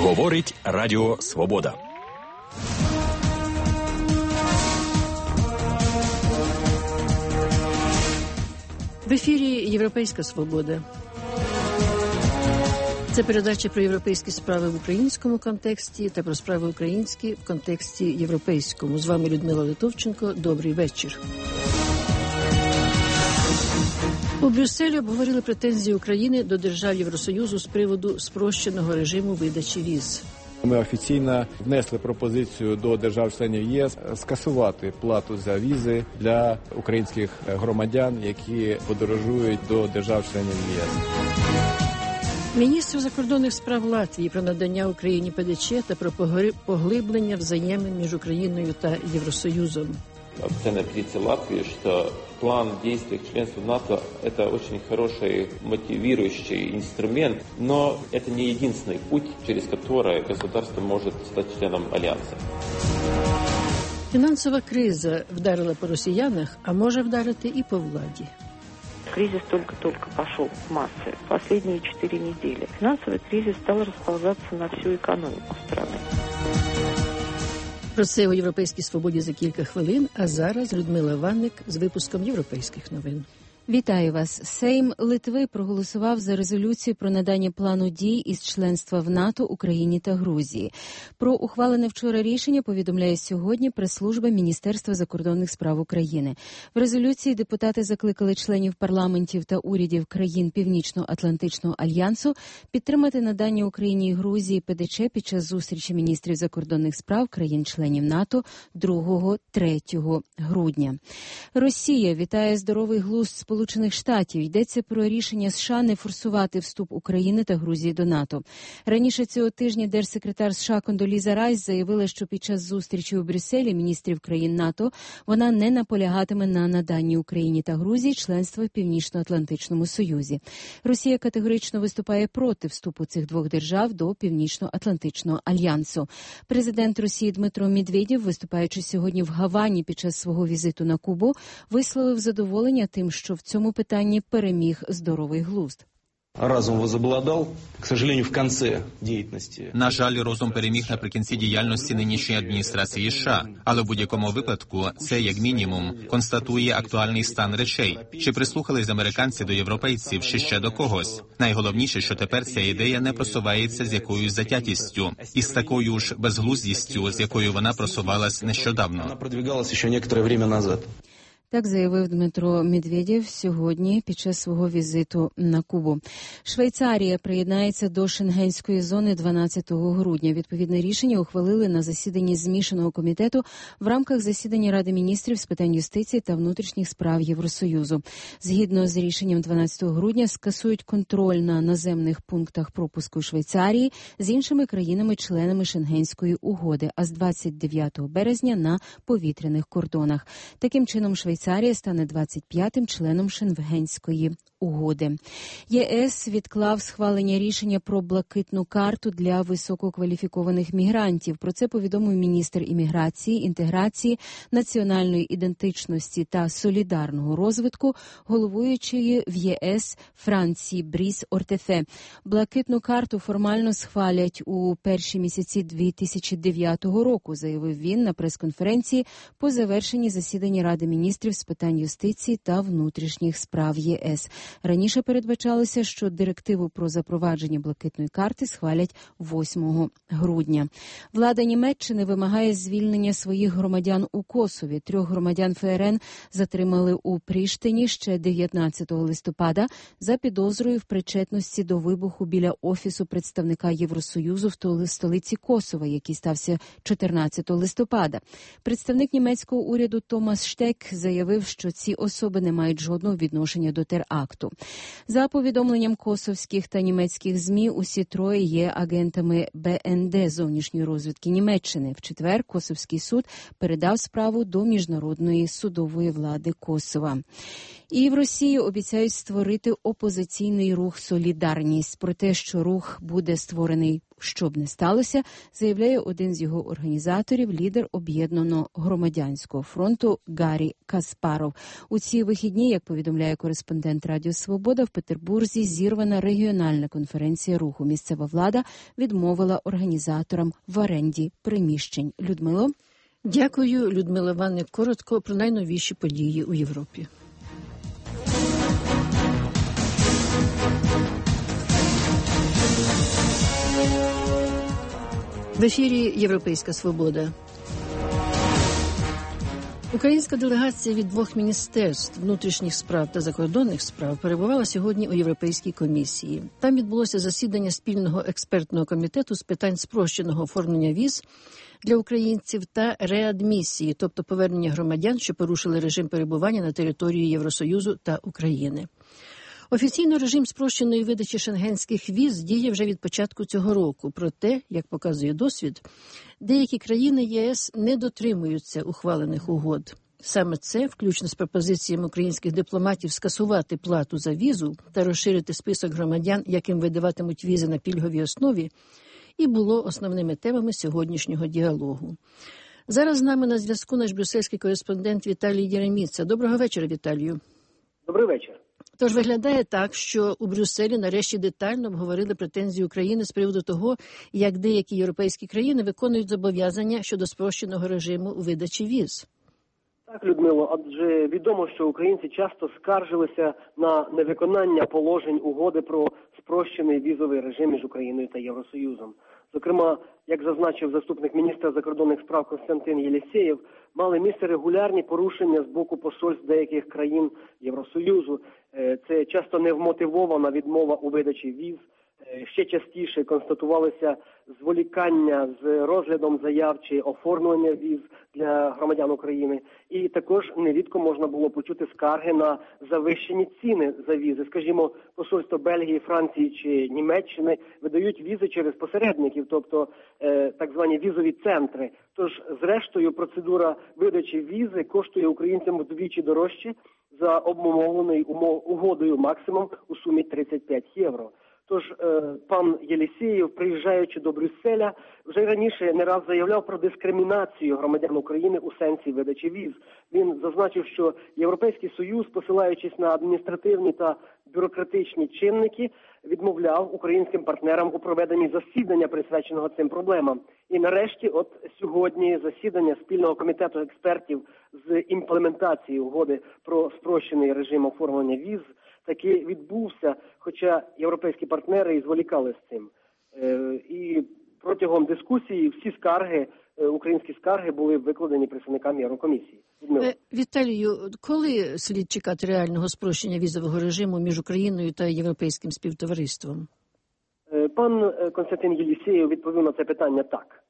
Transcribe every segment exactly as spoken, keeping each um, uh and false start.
Говорить Радіо Свобода. В ефірі «Європейська свобода». Це передача про європейські справи в українському контексті та про справи українські в контексті європейському. З вами Людмила Литовченко. Добрий вечір. У Брюсселі обговорили претензії України до держав Євросоюзу з приводу спрощеного режиму видачі віз. Ми офіційно внесли пропозицію до держав-членів ЄС скасувати плату за візи для українських громадян, які подорожують до держав-членів ЄС. Міністр закордонних справ Латвії про надання Україні ПДЧ та про поглиблення взаємин між Україною та Євросоюзом. Официальная позиция Латвии, что план действий к членству в НАТО – это очень хороший мотивирующий инструмент, но это не единственный путь, через который государство может стать членом Альянса. Фінансова криза вдарила по росіянах, а може вдарити і по владі. Кризис только-только пошел в массы. Последние четыре недели. Финансовый кризис стал расползаться на всю экономику страны. Про це у «Європейській свободі» за кілька хвилин, а зараз Людмила Ванник з випуском європейських новин. Вітаю вас. Сейм Литви проголосував за резолюцію про надання плану дій із членства в НАТО Україні та Грузії. Про ухвалене вчора рішення повідомляє сьогодні прес-служба Міністерства закордонних справ України. В резолюції депутати закликали членів парламентів та урядів країн Північно-Атлантичного альянсу підтримати надання Україні і Грузії ПДЧ під час зустрічі міністрів закордонних справ країн-членів НАТО другого-третього грудня. Росія вітає здоровий глузд Сполучених Штатів. Йдеться про рішення США не форсувати вступ України та Грузії до НАТО. Раніше цього тижня держсекретар США Кондоліза Райс заявила, що під час зустрічі у Брюсселі міністрів країн НАТО вона не наполягатиме на наданні Україні та Грузії членства в Північно-Атлантичному Союзі. Росія категорично виступає проти вступу цих двох держав до Північно-Атлантичного альянсу. Президент Росії Дмитро Медведєв, виступаючи сьогодні в Гавані під час свого візиту на Кубу, висловив задоволення тим, що в цьому питанні переміг здоровий глузд. Разум возобладав, к сожалению, в кінці діяльності. На жаль, розум переміг наприкінці діяльності нинішньої адміністрації США, але в будь-якому випадку це, як мінімум, констатує актуальний стан речей. Чи прислухались американці до європейців, чи ще до когось? Найголовніше, що тепер ця ідея не просувається з якоюсь затятістю, і з такою ж безглуздістю, з якою вона просувалась нещодавно. Вона продвигалась ще некоторе время назад. Так заявив Дмитро Медведєв сьогодні під час свого візиту на Кубу. Швейцарія приєднається до Шенгенської зони дванадцятого грудня. Відповідне рішення ухвалили на засіданні змішаного комітету в рамках засідання Ради міністрів з питань юстиції та внутрішніх справ Євросоюзу. Згідно з рішенням дванадцятого грудня скасують контроль на наземних пунктах пропуску Швейцарії з іншими країнами-членами Шенгенської угоди, а з двадцять дев'ятого березня на повітряних кордонах. Таким чином Швейцарія Швейцарія стане двадцять п'ятим членом Шенгенської угоди. ЄС відклав схвалення рішення про блакитну карту для висококваліфікованих мігрантів. Про це повідомив міністр імміграції, інтеграції, національної ідентичності та солідарного розвитку, головуючої в ЄС Франції Бріс Ортефе. Блакитну карту формально схвалять у перші місяці дві тисячі дев'ятого року, заявив він на прес-конференції по завершенні засідання Ради міністрів з питань юстиції та внутрішніх справ ЄС. Раніше передбачалося, що директиву про запровадження блакитної карти схвалять восьмого грудня. Влада Німеччини вимагає звільнення своїх громадян у Косові. Трьох громадян ФРН затримали у Пріштині ще дев'ятнадцятого листопада за підозрою в причетності до вибуху біля офісу представника Євросоюзу в столиці Косова, який стався чотирнадцятого листопада. Представник німецького уряду Томас Штек заявив, що ці особи не мають жодного відношення до теракту. За повідомленням косовських та німецьких ЗМІ, усі троє є агентами Б Н Д зовнішньої розвідки Німеччини. В четвер Косовський суд передав справу до Міжнародної судової влади Косова. І в Росії обіцяють створити опозиційний рух «Солідарність». Про те, що рух буде створений Що б не сталося, заявляє один з його організаторів, лідер Об'єднаного громадянського фронту Гаррі Каспаров. У ці вихідні, як повідомляє кореспондент Радіо Свобода, в Петербурзі зірвана регіональна конференція руху. Місцева влада відмовила організаторам в оренді приміщень. Людмило? Дякую, Людмила Іванівна. Коротко про найновіші події у Європі. В ефірі «Європейська свобода». Українська делегація від двох міністерств внутрішніх справ та закордонних справ перебувала сьогодні у Європейській комісії. Там відбулося засідання спільного експертного комітету з питань спрощеного оформлення віз для українців та реадмісії, тобто повернення громадян, що порушили режим перебування на території Євросоюзу та України. Офіційно режим спрощеної видачі шенгенських віз діє вже від початку цього року. Проте, як показує досвід, деякі країни ЄС не дотримуються ухвалених угод. Саме це, включно з пропозиціями українських дипломатів скасувати плату за візу та розширити список громадян, яким видаватимуть візи на пільговій основі, і було основними темами сьогоднішнього діалогу. Зараз з нами на зв'язку наш брюссельський кореспондент Віталій Єреміца. Доброго вечора, Віталію. Добрий вечір. Тож виглядає так, що у Брюсселі нарешті детально обговорили претензії України з приводу того, як деякі європейські країни виконують зобов'язання щодо спрощеного режиму у видачі віз. Так, Людмило, адже відомо, що українці часто скаржилися на невиконання положень угоди про спрощений візовий режим між Україною та Євросоюзом. Зокрема, як зазначив заступник міністра закордонних справ Константин Єлісєєв, мали місце регулярні порушення з боку посольств деяких країн Євросоюзу. Це часто невмотивована відмова у видачі віз. Ще частіше констатувалися зволікання з розглядом заяв чи оформлення віз для громадян України. І також нерідко можна було почути скарги на завищені ціни за візи. Скажімо, посольство Бельгії, Франції чи Німеччини видають візи через посередників, тобто е, так звані візові центри. Тож, зрештою, процедура видачі візи коштує українцям вдвічі дорожче за обумовленою угодою максимум у сумі тридцять п'ять євро. Тож пан Єлісєєв, приїжджаючи до Брюсселя, вже раніше не раз заявляв про дискримінацію громадян України у сенсі видачі віз. Він зазначив, що Європейський Союз, посилаючись на адміністративні та бюрократичні чинники, відмовляв українським партнерам у проведенні засідання, присвяченого цим проблемам. І нарешті, от сьогодні засідання спільного комітету експертів з імплементації угоди про спрощений режим оформлення віз таки відбувся, хоча європейські партнери і зволікали з цим. Е, і протягом дискусії всі скарги, е, українські скарги були викладені представниками Єврокомісії. Е, Віталію, коли слід чекати реального спрощення візового режиму між Україною та європейським співтовариством? Е, пан Константин Єлісєєв відповів на це питання так.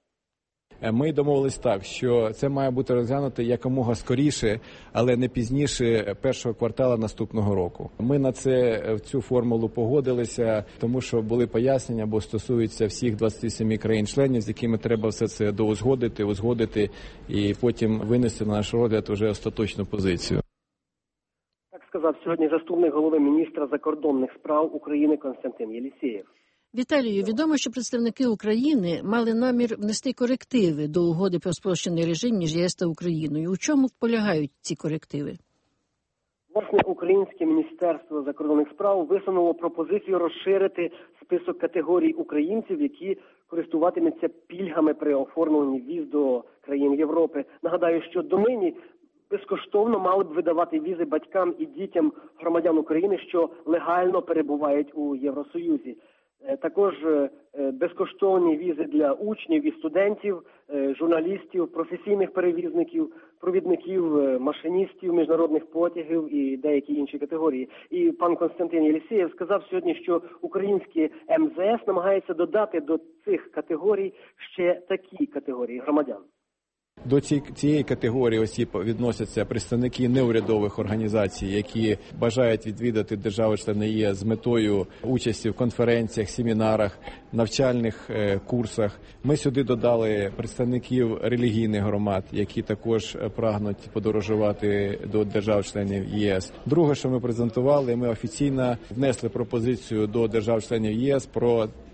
Ми домовились так, що це має бути розглянуто якомога скоріше, але не пізніше першого квартала наступного року. Ми на це, в цю формулу погодилися, тому що були пояснення, бо стосується всіх двадцяти семи країн-членів, з якими треба все це доузгодити, узгодити і потім винести на наш розгляд уже остаточну позицію. Так сказав сьогодні заступник голови міністра закордонних справ України Константин Єлісєєв. Віталію, відомо, що представники України мали намір внести корективи до угоди про спрощений режим між ЄС та Україною. У чому полягають ці корективи? Власне, Українське міністерство закордонних справ висунуло пропозицію розширити список категорій українців, які користуватимуться пільгами при оформленні віз до країн Європи. Нагадаю, що донині безкоштовно мали б видавати візи батькам і дітям громадян України, що легально перебувають у Євросоюзі. Також безкоштовні візи для учнів і студентів, журналістів, професійних перевізників, провідників, машиністів міжнародних потягів і деякі інші категорії. І пан Константин Єлісєєв сказав сьогодні, що українське ем зе ес намагається додати до цих категорій ще такі категорії громадян. До цієї категорії осіб відносяться представники неурядових організацій, які бажають відвідати держави-члени ЄС з метою участі в конференціях, семінарах, навчальних курсах. Ми сюди додали представників релігійних громад, які також прагнуть подорожувати до держав-членів ЄС. Друге, що ми презентували, ми офіційно внесли пропозицію до держав-членів ЄС про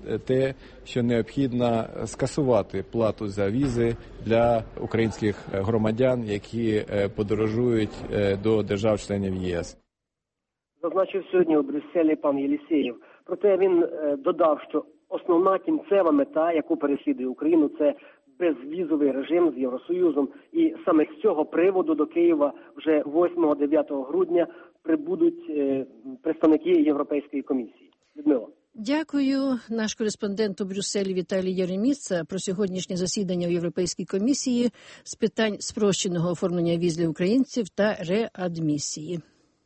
те, що необхідно скасувати плату за візи для українських громадян, які подорожують до держав-членів ЄС. Зазначив сьогодні у Брюсселі пан Єлісєєв. Проте він додав, що основна кінцева мета, яку переслідує Україну, це безвізовий режим з Євросоюзом. І саме з цього приводу до Києва вже восьмого-дев'ятого грудня прибудуть представники Європейської комісії. Людмила. Дякую. Наш кореспондент у Брюсселі Віталій Єреміца про сьогоднішнє засідання у Європейській комісії з питань спрощеного оформлення віз для українців та реадмісії.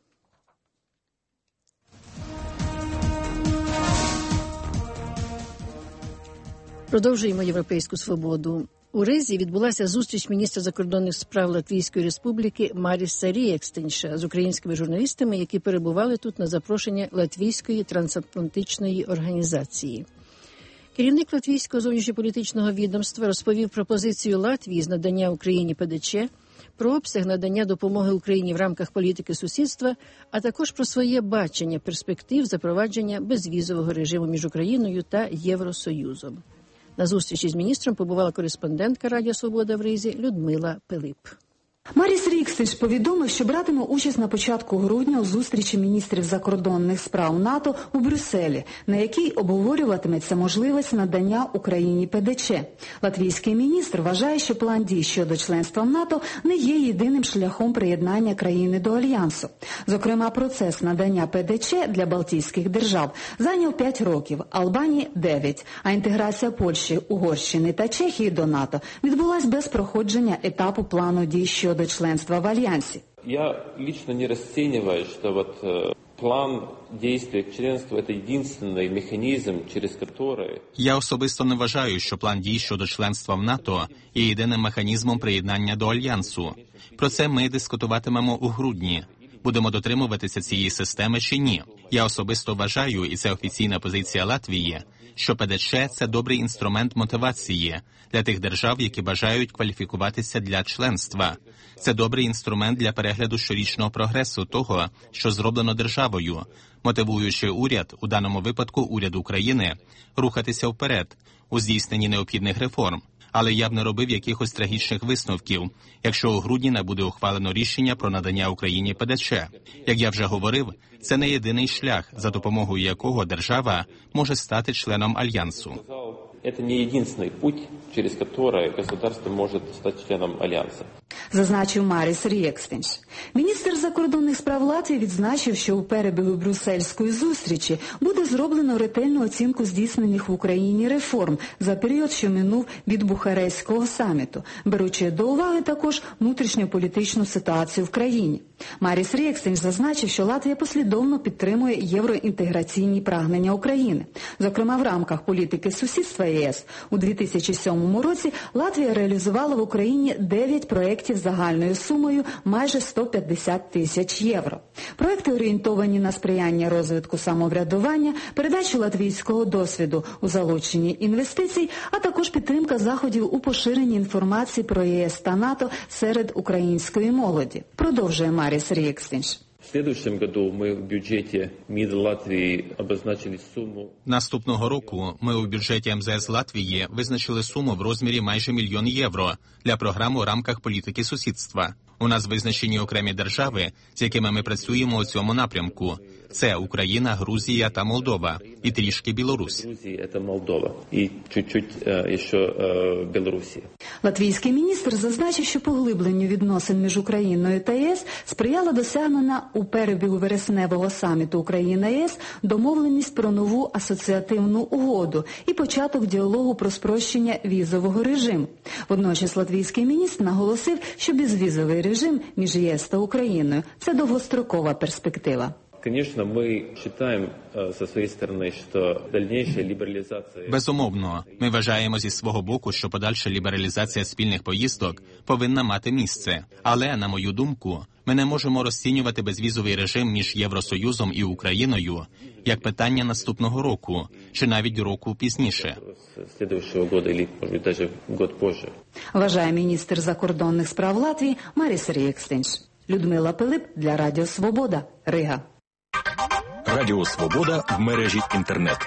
Продовжуємо «Європейську свободу». У Ризі відбулася зустріч міністра закордонних справ Латвійської республіки Маріса Ріекстенша з українськими журналістами, які перебували тут на запрошення Латвійської трансатлантичної організації. Керівник Латвійського зовнішньополітичного відомства розповів про позицію Латвії з надання Україні ПДЧ, про обсяг надання допомоги Україні в рамках політики сусідства, а також про своє бачення перспектив запровадження безвізового режиму між Україною та Євросоюзом. На зустрічі з міністром побувала кореспондентка Радіо Свобода в Ризі Людмила Пилип. Маріс Ріекстенш повідомив, що братиме участь на початку грудня у зустрічі міністрів закордонних справ НАТО у Брюсселі, на якій обговорюватиметься можливість надання Україні ПДЧ. Латвійський міністр вважає, що план дій щодо членства в НАТО не є єдиним шляхом приєднання країни до Альянсу. Зокрема, процес надання ПДЧ для Балтійських держав зайняв п'ять років, Албанії – дев'ять, а інтеграція Польщі, Угорщини та Чехії до НАТО відбулась без проходження етапу плану дій щодо до членства в Альянсе. Я лично не расцениваю, что вот э, план действий к членству – это единственный механизм, через который... Я особисто не вважаю, що план дій щодо членства в НАТО є єдиним механізмом приєднання до Альянсу. Про це ми дискутуватимемо у грудні. Будемо дотримуватися цієї системи чи ні. Я особисто вважаю, і це офіційна позиція Латвії, що ПДЧ – це добрий інструмент мотивації для тих держав, які бажають кваліфікуватися для членства. Це добрий інструмент для перегляду щорічного прогресу того, що зроблено державою, мотивуючи уряд, у даному випадку уряд України, рухатися вперед у здійсненні необхідних реформ. Але я б не робив якихось трагічних висновків, якщо у грудні не буде ухвалено рішення про надання Україні ПДЧ. Як я вже говорив, це не єдиний шлях, за допомогою якого держава може стати членом Альянсу. Это не единственный путь, через который государство может стать членом Альянса. Зазначив Маріс Ріекстенш. Міністр закордонних справ Латвії відзначив, що у перебігу брюссельської зустрічі буде зроблено ретельну оцінку здійснених в Україні реформ за період, що минув від Бухарестського саміту, беручи до уваги також внутрішньополітичну ситуацію в країні. Маріс Ріекстенш зазначив, що Латвія послідовно підтримує євроінтеграційні прагнення України. Зокрема, в рамках політики сусідства ЄС у дві тисячі сьомому році Латвія реалізувала в Україні дев'ять проєктів загальною сумою майже сто п'ятдесят тисяч євро. Проекти орієнтовані на сприяння розвитку самоврядування, передачу латвійського досвіду у залученні інвестицій, а також підтримка заходів у поширенні інформації про ЄС та НАТО серед української молоді. Продовжує Маріс Ріекстенш. В следующем году мы в бюджете МИД Латвии обозначили сумму. Наступного року ми у бюджеті МЗС Латвії визначили суму в розмірі майже мільйон євро для програм у рамках політики сусідства. У нас визначені окремі держави, з якими ми працюємо у цьому напрямку. Це Україна, Грузія та Молдова, і трішки Білорусь. Грузія – це Молдова, і чуть-чуть uh, ще uh, Білорусі. Латвійський міністр зазначив, що поглибленню відносин між Україною та ЄС сприяла досягнена у перебігу вересневого саміту Україна-ЄС домовленість про нову асоціативну угоду і початок діалогу про спрощення візового режиму. Водночас латвійський міністр наголосив, що безвізовий режим між ЄС та Україною – це довгострокова перспектива. Конечно, ми вважаємо зі своєї сторони, що дальніша лібералізація... Безумовно, ми вважаємо зі свого боку, що подальша лібералізація спільних поїздок повинна мати місце. Але, на мою думку, ми не можемо розцінювати безвізовий режим між Євросоюзом і Україною як питання наступного року, чи навіть року пізніше. Слідуючого року, або, може, навіть год позже. Вважає міністр закордонних справ Латвії Маріс Ріекстенш. Людмила Пилип для Радіо Свобода, Рига. Радіо Свобода в мережі інтернет.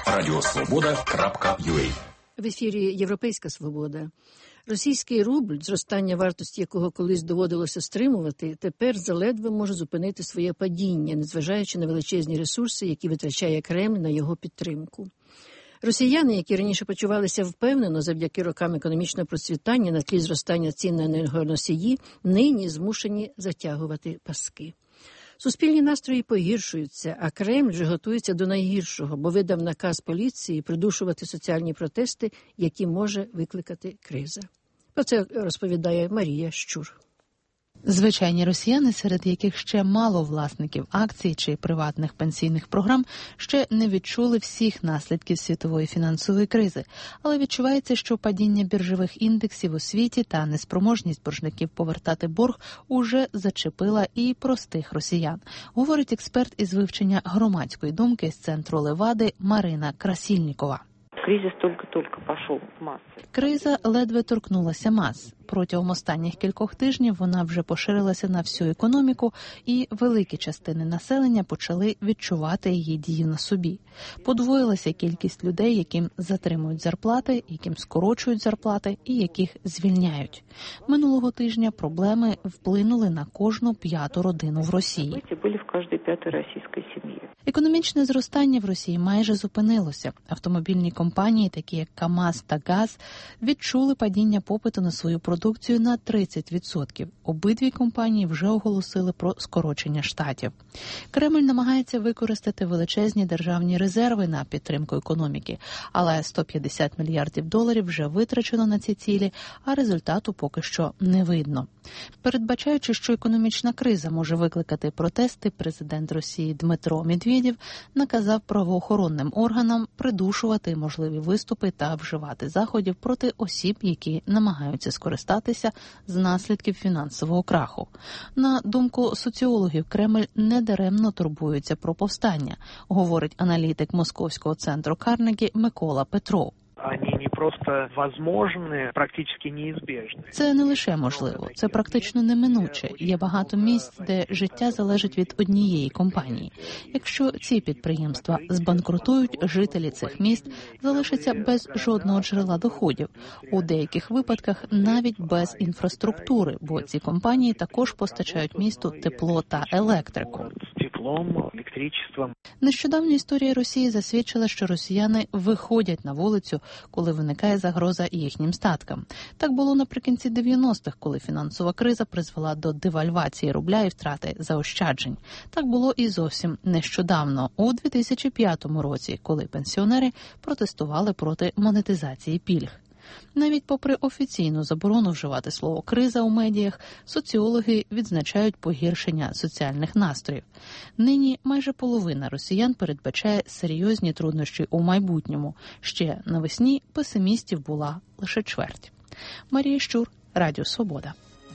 радіо свобода крапка ю а. В ефірі «Європейська свобода». Російський рубль, зростання вартості якого колись доводилося стримувати, тепер заледве може зупинити своє падіння, незважаючи на величезні ресурси, які витрачає Кремль на його підтримку. Росіяни, які раніше почувалися впевнено завдяки рокам економічного процвітання на тлі зростання цін на енергоносії, нині змушені затягувати паски. Суспільні настрої погіршуються, а Кремль вже готується до найгіршого, бо видав наказ поліції придушувати соціальні протести, які може викликати криза. Про це розповідає Марія Щур. Звичайні росіяни, серед яких ще мало власників акцій чи приватних пенсійних програм, ще не відчули всіх наслідків світової фінансової кризи. Але відчувається, що падіння біржових індексів у світі та неспроможність боржників повертати борг уже зачепила і простих росіян, говорить експерт із вивчення громадської думки з центру Левади Марина Красільнікова. Кризис только-только пошел в массы. Криза ледве торкнулася мас. Протягом останніх кількох тижнів вона вже поширилася на всю економіку, і великі частини населення почали відчувати її дію на собі. Подвоїлася кількість людей, яким затримують зарплати, яким скорочують зарплати і яких звільняють. Минулого тижня проблеми вплинули на кожну п'яту родину в Росії. Були в кожній п'ятій російській сім'ї. Економічне зростання в Росії майже зупинилося. Автомобільні компанії, такі як КАМАЗ та ГАЗ, відчули падіння попиту на свою продукцію на тридцять відсотків. Обидві компанії вже оголосили про скорочення штатів. Кремль намагається використати величезні державні резерви на підтримку економіки, але сто п'ятдесят мільярдів доларів вже витрачено на ці цілі, а результату поки що не видно. Передбачаючи, що економічна криза може викликати протести, президент Росії Дмитро Медведєв наказав правоохоронним органам придушувати можливі виступи та вживати заходів проти осіб, які намагаються скористатися з наслідків фінансового краху. На думку соціологів, Кремль недаремно турбується про повстання, говорить аналітик Московського центру Карнегі Микола Петров. Вони не просто возможні, практично неізбіжні. Це не лише можливо, це практично неминуче. Є багато місць, де життя залежить від однієї компанії. Якщо ці підприємства збанкрутують, жителі цих міст залишаться без жодного джерела доходів. У деяких випадках навіть без інфраструктури, бо ці компанії також постачають місту тепло та електрику. Теплом, електричеством. Нещодавня історія Росії засвідчила, що росіяни виходять на вулицю, коли виникає загроза їхнім статкам. Так було наприкінці дев'яностих, коли фінансова криза призвела до девальвації рубля і втрати заощаджень. Так було і зовсім нещодавно, у дві тисячі п'ятому році, коли пенсіонери протестували проти монетизації пільг. Навіть попри офіційну заборону вживати слово «криза» у медіях, соціологи відзначають погіршення соціальних настроїв. Нині майже половина росіян передбачає серйозні труднощі у майбутньому. Ще навесні песимістів була лише чверть. Марія Щур, Радіо Свобода.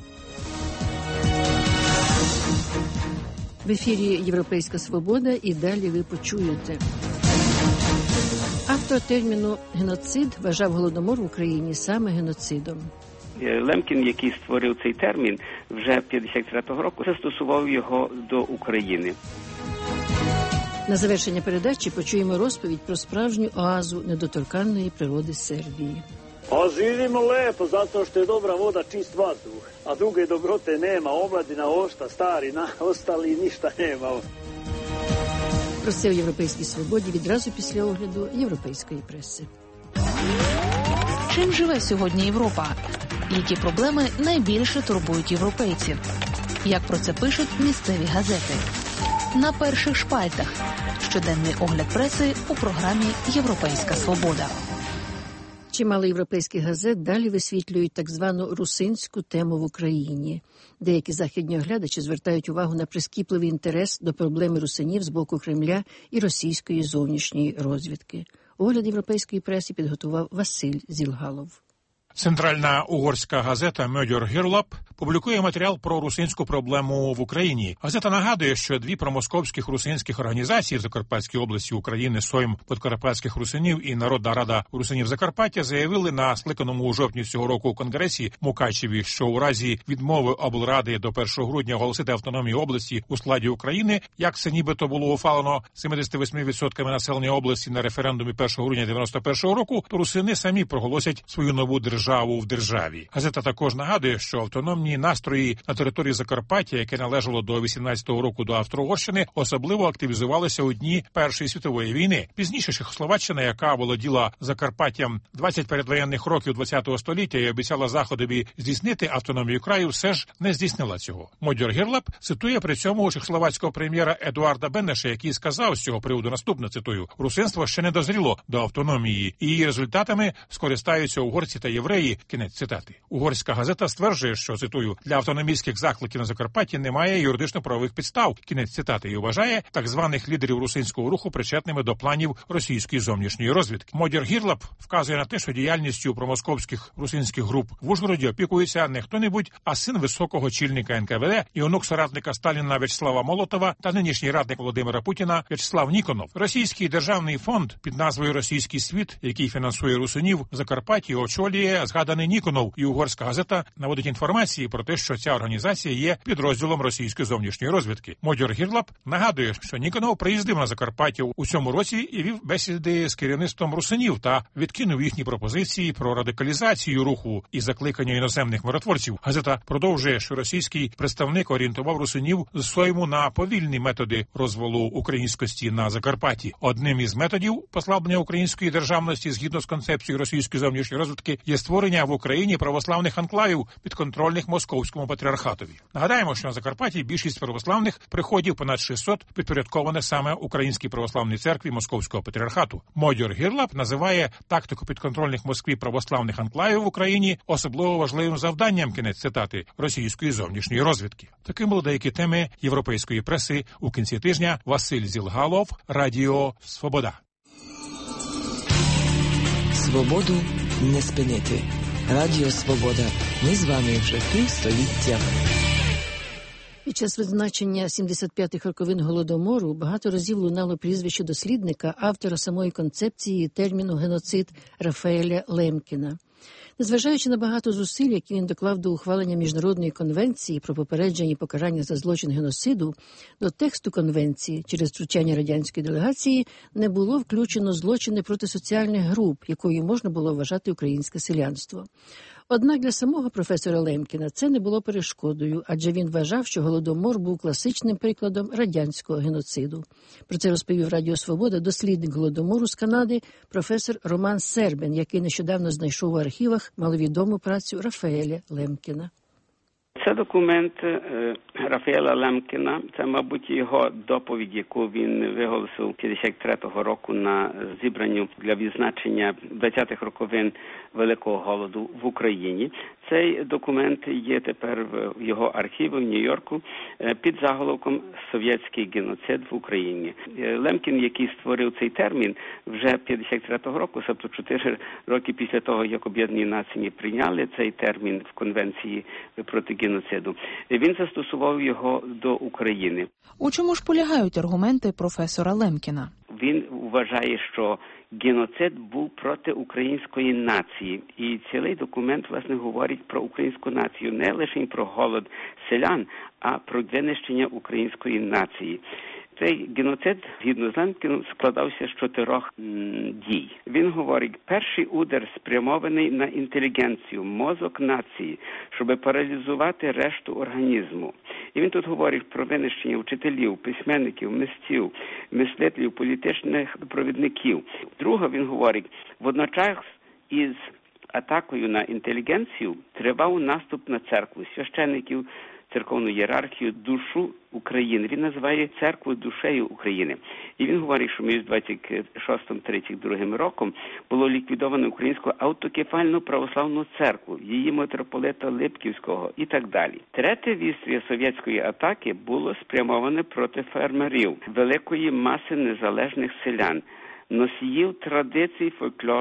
В ефірі «Європейська свобода» і далі ви почуєте. Автор терміну «геноцид» вважав Голодомор в Україні саме геноцидом. Лемкін, який створив цей термін, вже п'ятдесят третього року застосував його до України. На завершення передачі почуємо розповідь про справжню оазу недоторканної природи Сербії. A živimo lepo zato što je dobra voda, čist vazduh, a druge dobrote nema, omladina ošta, stari, na, ostali ništa nema. Про це у «Європейській свободі» відразу після огляду європейської преси. Чим живе сьогодні Європа? Які проблеми найбільше турбують європейців? Як про це пишуть місцеві газети? На перших шпальтах. Щоденний огляд преси у програмі «Європейська свобода». Чимало європейських газет далі висвітлюють так звану русинську тему в Україні. Деякі західні оглядачі звертають увагу на прискіпливий інтерес до проблеми русинів з боку Кремля і російської зовнішньої розвідки. Огляд європейської преси підготував Василь Зілгалов. Центральна угорська газета «Magyar Hírlap» публікує матеріал про русинську проблему в Україні. Газета нагадує, що дві промосковських русинських організації в Закарпатській області України «Сойм подкарпатських русинів» і «Народна рада русинів Закарпаття» заявили на скликаному у жовтні цього року у Конгресі Мукачеві, що у разі відмови облради до першого грудня оголосити автономію області у складі України, як це нібито було ухвалено сімдесят вісім відсотків населення області на референдумі першого грудня дев'яносто першого року, то русини самі проголосять свою нову державу в державі. Газета також нагадує, що автономні настрої на території Закарпаття, яке належало до вісімнадцятого року до Австро-Угорщини, особливо активізувалися у дні Першої світової війни. Пізніше Чехословаччина, яка володіла Закарпаттям двадцять передвоєнних років ХХ століття і обіцяла Заходові здійснити автономію краю, все ж не здійснила цього. Magyar Hírlap цитує при цьому чехословацького прем'єра Едуарда Бенеша, який сказав з цього приводу наступне, цитую: «Русинство ще не дозріло до автономії, і її результатами скористаються угорці та євреї». Кінець цитати. Угорська газета стверджує, що, цитую, «для автономістських закликів на Закарпатті немає юридично-правових підстав», кінець цитати, і вважає так званих лідерів русинського руху причетними до планів російської зовнішньої розвідки. Magyar Hírlap вказує на те, що діяльністю промосковських русинських груп в Ужгороді опікується не хто-небудь, а син високого чільника ен ка ве де і онук соратника Сталіна В'ячеслава Молотова та нинішній радник Володимира Путіна В'ячеслав Ніконов. Російський державний фонд під назвою «Російський світ», який фінансує русинів в Закарпатті, очолює згаданий Ніконов, і угорська газета наводить інформації про те, що ця організація є підрозділом російської зовнішньої розвідки. Magyar Hírlap нагадує, що Ніконов приїздив на Закарпаття у цьому році і вів бесіди з керівництвом русинів та відкинув їхні пропозиції про радикалізацію руху і закликання іноземних миротворців. Газета продовжує, що російський представник орієнтував русинів з Сойму на повільні методи розвалу українськості на Закарпатті. Одним із методів послаблення української державності згідно з концепцією російської зовнішньої розвідки є створення в Україні православних анклавів, підконтрольних московському патріархатові. Нагадаємо, що на Закарпатті більшість православних приходів, понад шістсот, підпорядковане саме Українській православній церкві Московського патріархату. Magyar Hírlap називає тактику підконтрольних Москві православних анклавів в Україні особливо важливим завданням, кінець цитати, російської зовнішньої розвідки. Такими були деякі теми європейської преси у кінці тижня. Василь Зілгалов, Радіо Свобода. Свободу не спинити. Радіо Свобода. Ми з вами вже півстоліття. Під час відзначення сімдесят п'ятих роковин Голодомору багато разів лунало прізвище дослідника, автора самої концепції терміну «геноцид» Рафаеля Лемкіна. Незважаючи на багато зусиль, які він доклав до ухвалення Міжнародної конвенції про попередження і покарання за злочин геноциду, до тексту конвенції через втручання радянської делегації не було включено злочини проти соціальних груп, якою можна було вважати українське селянство. Однак для самого професора Лемкіна це не було перешкодою, адже він вважав, що Голодомор був класичним прикладом радянського геноциду. Про це розповів Радіо Свобода дослідник Голодомору з Канади професор Роман Сербен, який нещодавно знайшов у архівах маловідому працю Рафаеля Лемкіна. Це документ Рафаеля Лемкіна, це, мабуть, його доповідь, яку він виголосив п'ятдесят третього року на зібранню для відзначення двадцятих роковин Великого голоду в Україні. Цей документ є тепер в його архіві в Нью-Йорку під заголовком «Совєтський геноцид в Україні». Лемкін, який створив цей термін, вже п'ятдесят третього року, тобто чотири роки після того, як Об'єднані Нації прийняли цей термін в Конвенції проти геноциду, він застосував його до України. У чому ж полягають аргументи професора Лемкіна? Він вважає, що геноцид був проти української нації. І цілий документ, власне, говорить про українську націю. Не лише про голод селян, а про винищення української нації. Цей геноцид, згідно з Лемкіном, складався з чотирьох м, дій. Він говорить, перший удар спрямований на інтелігенцію, мозок нації, щоб паралізувати решту організму. І він тут говорить про винищення вчителів, письменників, митців, мислителів, політичних провідників. Друге, він говорить, водночас із атакою на інтелігенцію тривав наступ на церкву, священників, церковну ієрархію, душу України. Він називає церкву душею України. І він говорить, що між двадцять шостим тридцять другим роком було ліквідовано українську автокефальну православну церкву, її митрополита Липківського і так далі. Третє вістря совєтської атаки було спрямоване проти фермерів, великої маси незалежних селян, носіїв традицій, фольклору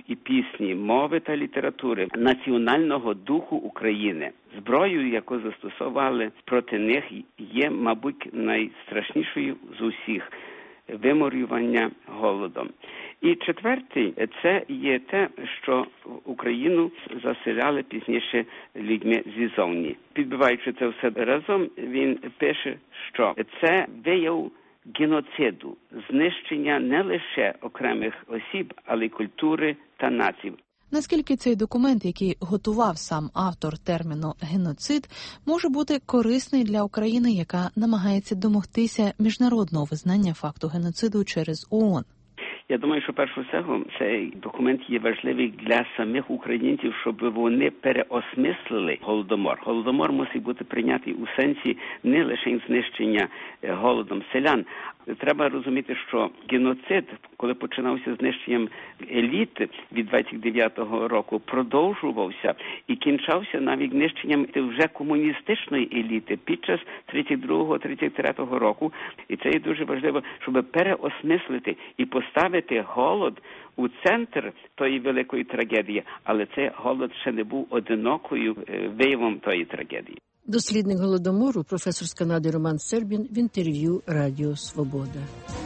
і пісні, мови та літератури, національного духу України. Зброєю, яку застосували проти них, є, мабуть, найстрашнішою з усіх – виморювання голодом. І четвертий – це є те, що Україну заселяли пізніше людьми ззовні. Підбиваючи це все разом, він пише, що це вияв геноциду, знищення не лише окремих осіб, але й культури та націй. Наскільки цей документ, який готував сам автор терміну «геноцид», може бути корисний для України, яка намагається домогтися міжнародного визнання факту геноциду через ООН? Я думаю, що перш усього цей документ є важливий для самих українців, щоб вони переосмислили Голодомор. Голодомор мусить бути прийнятий у сенсі не лише знищення голодом селян. Треба розуміти, що геноцид, коли починався знищенням еліт від двадцять дев'ятого року, продовжувався і кінчався навіть знищенням вже комуністичної еліти під час тридцять другого - тридцять третього року. І це є дуже важливо, щоб переосмислити і поставити голод у центр тої великої трагедії, але цей голод ще не був одинокою виявом тої трагедії. Дослідник Голодомору, професор з Канади Роман Сербін в інтерв'ю Радіо Свобода.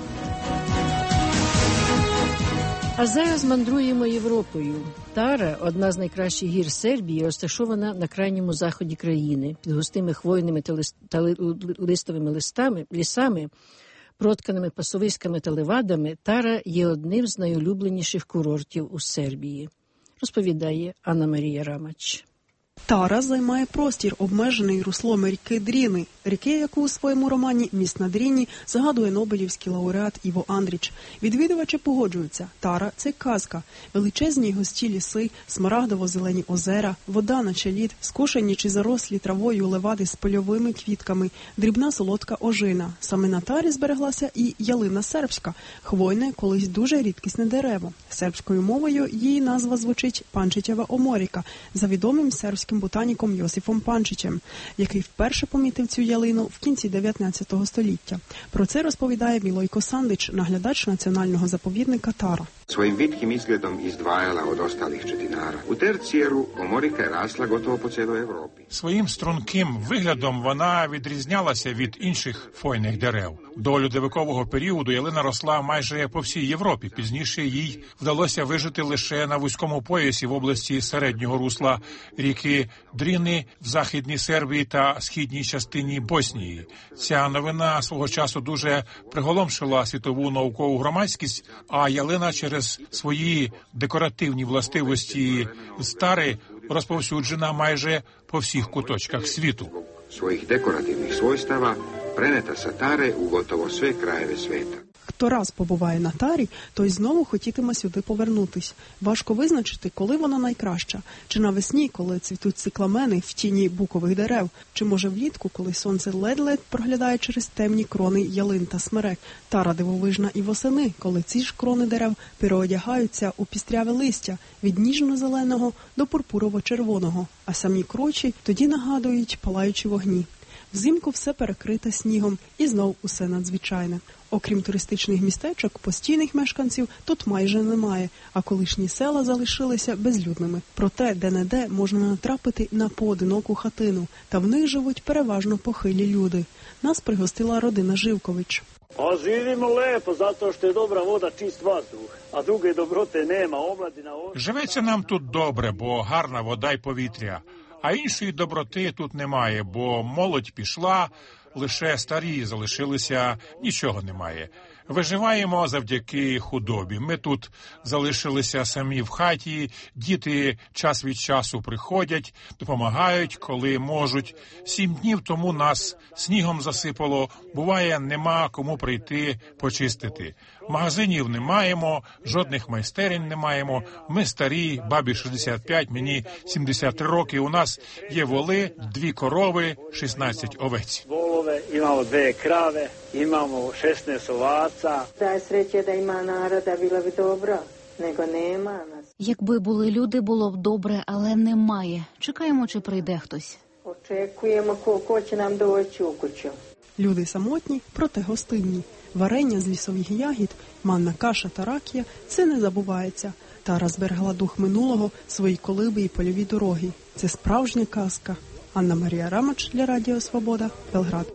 А зараз мандруємо Європою. Тара, одна з найкращих гір Сербії, розташована на крайньому заході країни. Під густими хвойними та, лист... та листовими листами, лісами, протканими пасовиськами та левадами, Тара є одним з найулюбленіших курортів у Сербії, розповідає Анна-Марія Рамач. Тара займає простір, обмежений руслом ріки Дріни, ріки, яку у своєму романі «Міст на Дріні» згадує нобелівський лауреат Іво Андріч. Відвідувачі погоджуються, Тара – це казка. Величезні густі ліси, смарагдово-зелені озера, вода наче лід, скошені чи зарослі травою левади з польовими квітками, дрібна солодка ожина. Саме на Тарі збереглася і ялина сербська, хвойне, колись дуже рідкісне дерево. Сербською мовою її назва звучить «Панчичева оморіка», за відомим сербським ботаніком Йосифом Панчичем, який вперше помітив цю ялину в кінці дев'ятнадцятого століття. Про це розповідає Мілойко Сандич, наглядач національного заповідника Тара. Своїм видким izgledom izdvajala od ostalih četinara. U tercijeru omorika je rasla gotovo po cijeloj Evropi. Своїм струнким виглядом вона відрізнялася від інших хвойних дерев. До льодовикового періоду ялина росла майже по всій Європі. Пізніше їй вдалося вижити лише на вузькому поясі в області середнього русла ріки Дріни в Західній Сербії та східній частині Боснії. Ця новина свого часу дуже приголомшила світову наукову громадськість, а ялина через свої декоративні властивості з Тари розповсюджена майже по всіх куточках світу. Своїх декоративних свойстava preneta sa Tare u gotovo sve krajeve sveta. Хто раз побуває на Тарі, той знову хотітиме сюди повернутись. Важко визначити, коли вона найкраща. Чи навесні, коли цвітуть цикламени в тіні букових дерев, чи може влітку, коли сонце ледь-ледь проглядає через темні крони ялин та смерек. Тара дивовижна і восени, коли ці ж крони дерев переодягаються у пістряве листя від ніжно-зеленого до пурпурово-червоного, а самі кручі тоді нагадують палаючі вогні. Взимку все перекрите снігом і знов усе надзвичайне. Окрім туристичних містечок, постійних мешканців тут майже немає, а колишні села залишилися безлюдними. Проте де-не-де можна натрапити на поодиноку хатину, та в них живуть переважно похилі люди. Нас пригостила родина Живкович. A živimo lepo zato što je dobra voda, čist vazduh, a druge dobrote nema, omladina... Живеться нам тут добре, бо гарна вода й повітря. А іншої доброти тут немає, бо молодь пішла, лише старі залишилися, нічого немає. Виживаємо завдяки худобі. Ми тут залишилися самі в хаті, діти час від часу приходять, допомагають, коли можуть. Сім днів тому нас снігом засипало, буває, нема кому прийти почистити. Магазинів не маємо, жодних майстерень не маємо. Ми старі, бабі шістдесят п'ять, мені сімдесят три роки. У нас є воли, дві корови, шістнадцять овець. Volove, imamo dve krave, imamo šesnaest ovaca. Дай sreće da ima naroda, bilo bi dobro, nego nema nas. Якби були люди, було б добре, але немає. Чекаємо, чи прийде хтось. Очекуємо, ко će nam doći u kuću. Люди самотні, проте гостинні. Варення з лісових ягід, манна каша та ракія – це не забувається. Гітара зберегла дух минулого, свої колиби і польові дороги. Це справжня казка. Анна Марія Рамач для Радіо Свобода, Белград.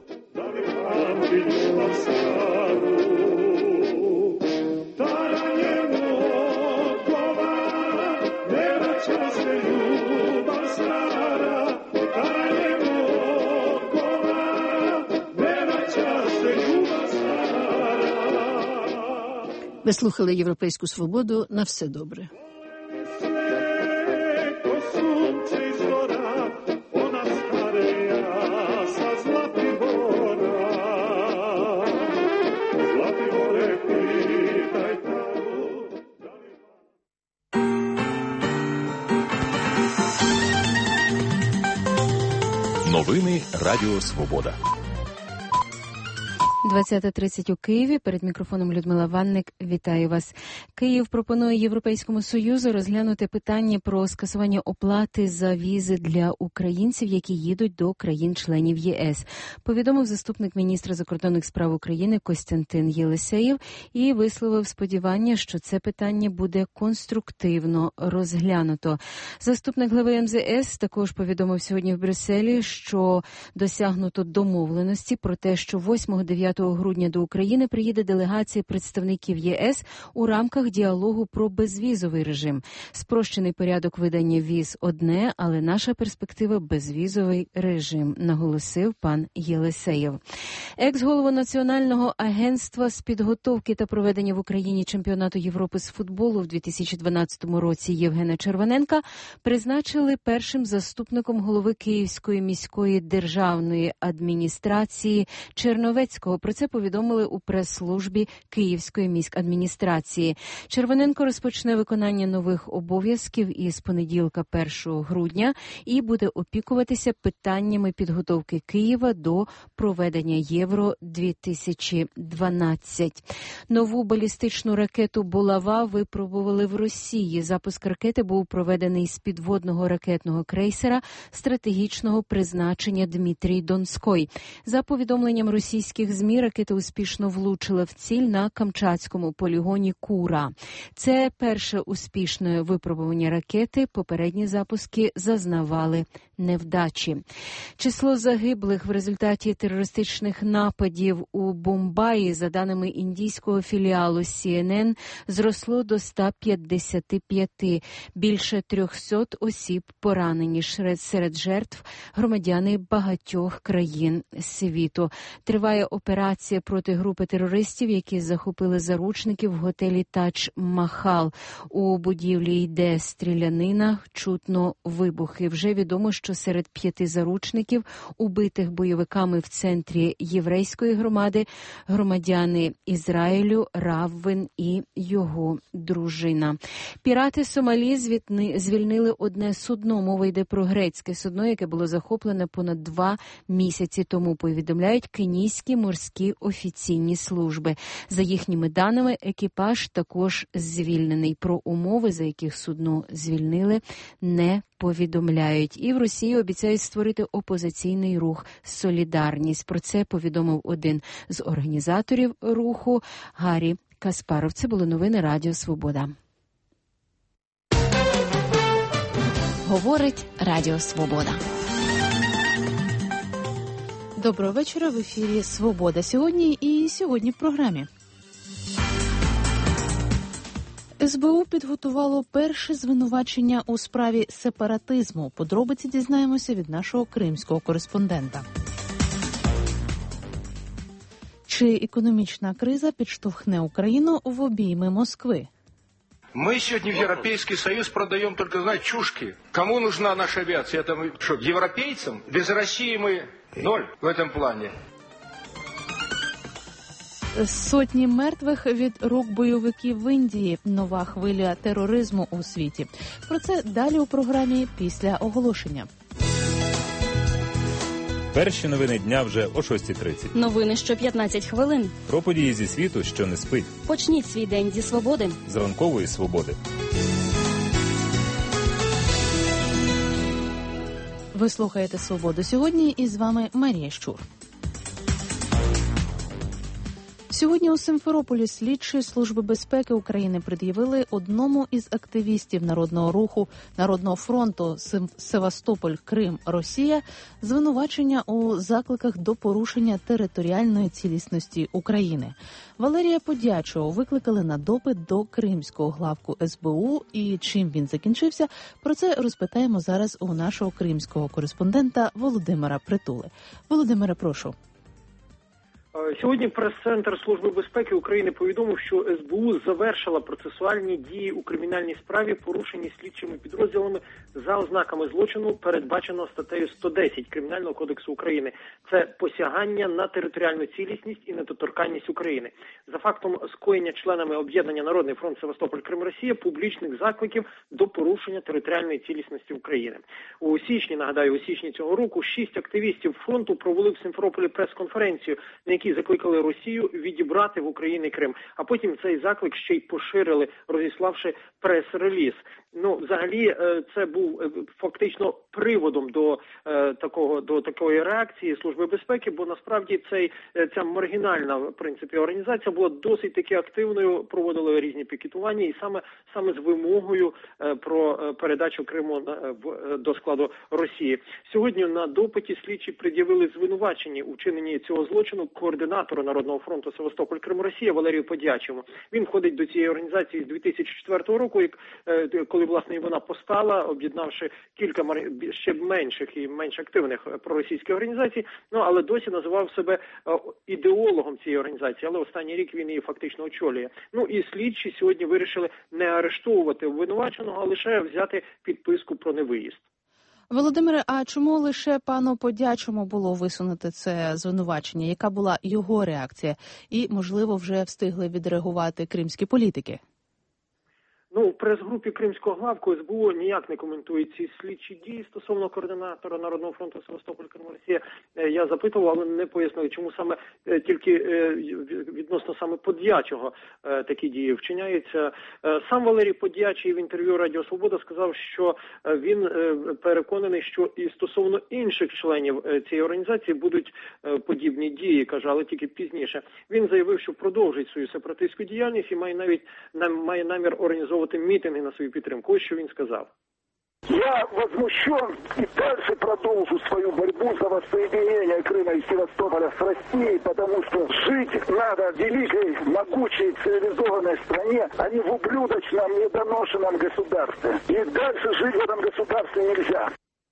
Ви слухали «Європейську свободу». На все добре. Новини Радіо Свобода. двадцята тридцять у Києві. Перед мікрофоном Людмила Ванник. Вітаю вас. Київ пропонує Європейському Союзу розглянути питання про скасування оплати за візи для українців, які їдуть до країн-членів ЄС. Повідомив заступник міністра закордонних справ України Костянтин Єлисеєв і висловив сподівання, що це питання буде конструктивно розглянуто. Заступник глави ем зе ес також повідомив сьогодні в Брюсселі, що досягнуто домовленості про те, що восьмого-дев'ятого грудня до України приїде делегація представників ЄС у рамках діалогу про безвізовий режим. Спрощений порядок видання віз – одне, але наша перспектива – безвізовий режим, наголосив пан Єлисеєв. Екс-голову Національного агентства з підготовки та проведення в Україні чемпіонату Європи з футболу в дві тисячі дванадцятому році Євгена Червоненка призначили першим заступником голови Київської міської державної адміністрації Черновецького. Про це повідомили у прес-службі Київської міськадміністрації. Червоненко розпочне виконання нових обов'язків із понеділка першого грудня і буде опікуватися питаннями підготовки Києва до проведення Євро дві тисячі дванадцять. Нову балістичну ракету «Булава» випробували в Росії. Запуск ракети був проведений з підводного ракетного крейсера стратегічного призначення «Дмитрій Донской». За повідомленням російських ЗМІ, ракета успішно влучила в ціль на Камчатському полігоні Кура. Це перше успішне випробування ракети. Попередні запуски зазнавали невдачі. Число загиблих в результаті терористичних нападів у Бомбаї, за даними індійського філіалу сі ен ен, зросло до ста п'ятдесяти п'яти. Більше трьохсот осіб поранені. Серед жертв громадяни багатьох країн світу. Триває операція проти групи терористів, які захопили заручників в готелі Тадж-Махал. У будівлі йде стрілянина, чутно вибухи. Вже відомо, що серед п'яти заручників, убитих бойовиками в центрі єврейської громади, громадяни Ізраїлю, Раввин і його дружина. Пірати Сомалі звільнили одне судно. Мова йде про грецьке судно, яке було захоплене понад два місяці тому, повідомляють кенійські морські офіційні служби. За їхніми даними, екіпаж також звільнений. Про умови, за яких судно звільнили, не повідомляють. І в Росії обіцяють створити опозиційний рух «Солідарність». Про це повідомив один з організаторів руху Гаррі Каспаров. Це були новини Радіо Свобода. Говорить Радіо Свобода. Доброго вечора. В ефірі «Свобода» сьогодні і сьогодні в програмі. ес бе у підготувало перше звинувачення у справі сепаратизму. Подробиці дізнаємося від нашого кримського кореспондента. Чи економічна криза підштовхне Україну в обійми Москви? Мы сегодня в Европейский Союз продаем только, знаете, чушки. Кому нужна наша авиация? Это мы, что, европейцам? Без России мы ноль в этом плане. Сотні мертвих від рук бойовиків в Індії. Нова хвиля тероризму у світі. Про це далі у програмі після оголошення. Перші новини дня вже о шостій тридцять. Новини що п'ятнадцять хвилин. Про події зі світу, що не спить. Почніть свій день зі свободи. З ранкової свободи. Ви слухаєте «Свободу» сьогодні, і з вами Марія Щур. Сьогодні у Симферополі слідчі Служби безпеки України пред'явили одному із активістів Народного руху Народного фронту Севастополь, Крим, Росія звинувачення у закликах до порушення територіальної цілісності України. Валерія Подячого викликали на допит до кримського главку ес бе у, і чим він закінчився, про це розпитаємо зараз у нашого кримського кореспондента Володимира Притули. Володимире, прошу. Сьогодні прес-центр Служби безпеки України повідомив, що ес бе у завершила процесуальні дії у кримінальній справі, порушені слідчими підрозділами за ознаками злочину, передбаченого статтею сто десять Кримінального кодексу України. Це посягання на територіальну цілісність і недоторканність України. За фактом скоєння членами об'єднання Народний фронт Севастополь, Крим, Росія публічних закликів до порушення територіальної цілісності України. У січні, нагадаю, у січні цього року шість активістів фронту провели в Симферополі прес-конференцію, на які закликали Росію відібрати в Україні Крим. А потім цей заклик ще й поширили, розіславши прес-реліз. Ну, взагалі, це був фактично приводом до е, такого до такої реакції Служби безпеки, бо насправді цей ця маргінальна, в принципі, організація була досить таки активною, проводила різні пікетування, і саме саме з вимогою е, про передачу Криму на, в, до складу Росії. Сьогодні на допиті слідчі пред'явили звинувачення у вчиненні цього злочину координатору Народного фронту Севастополь, Крим, Росія Валерію Подячому. Він входить до цієї організації з дві тисячі четвертого року, як е, коли власне і вона постала, об'єднавши кілька ще менших і менш активних проросійських організацій, ну але досі називав себе ідеологом цієї організації, але останній рік він її фактично очолює. Ну і слідчі сьогодні вирішили не арештовувати обвинуваченого, а лише взяти підписку про невиїзд. Володимире, а чому лише пану Подячому було висунути це звинувачення? Яка була його реакція? І, можливо, вже встигли відреагувати кримські політики? Ну, в прес-групі Кримського главку ес бе у ніяк не коментує ці слідчі дії стосовно координатора Народного фронту Севастополь, Крим, Росія. Я запитував, але не пояснили, чому саме тільки відносно саме Подячого такі дії вчиняються. Сам Валерій Подячий в інтерв'ю Радіо Свобода сказав, що він переконаний, що і стосовно інших членів цієї організації будуть подібні дії, каже, але тільки пізніше. Він заявив, що продовжить свою сепаратистську діяльність і має навіть має намір організовувати митинги на свою підтримку. Ось що він сказав. Я возмущен и дальше продолжу свою борьбу за воссоединение Крыма и Севастополя с Россией, потому что жить надо в великой, могучей, цивилизованной стране, а не в ублюдочном, недоношенном государстве. И дальше жить в этом государстве нельзя.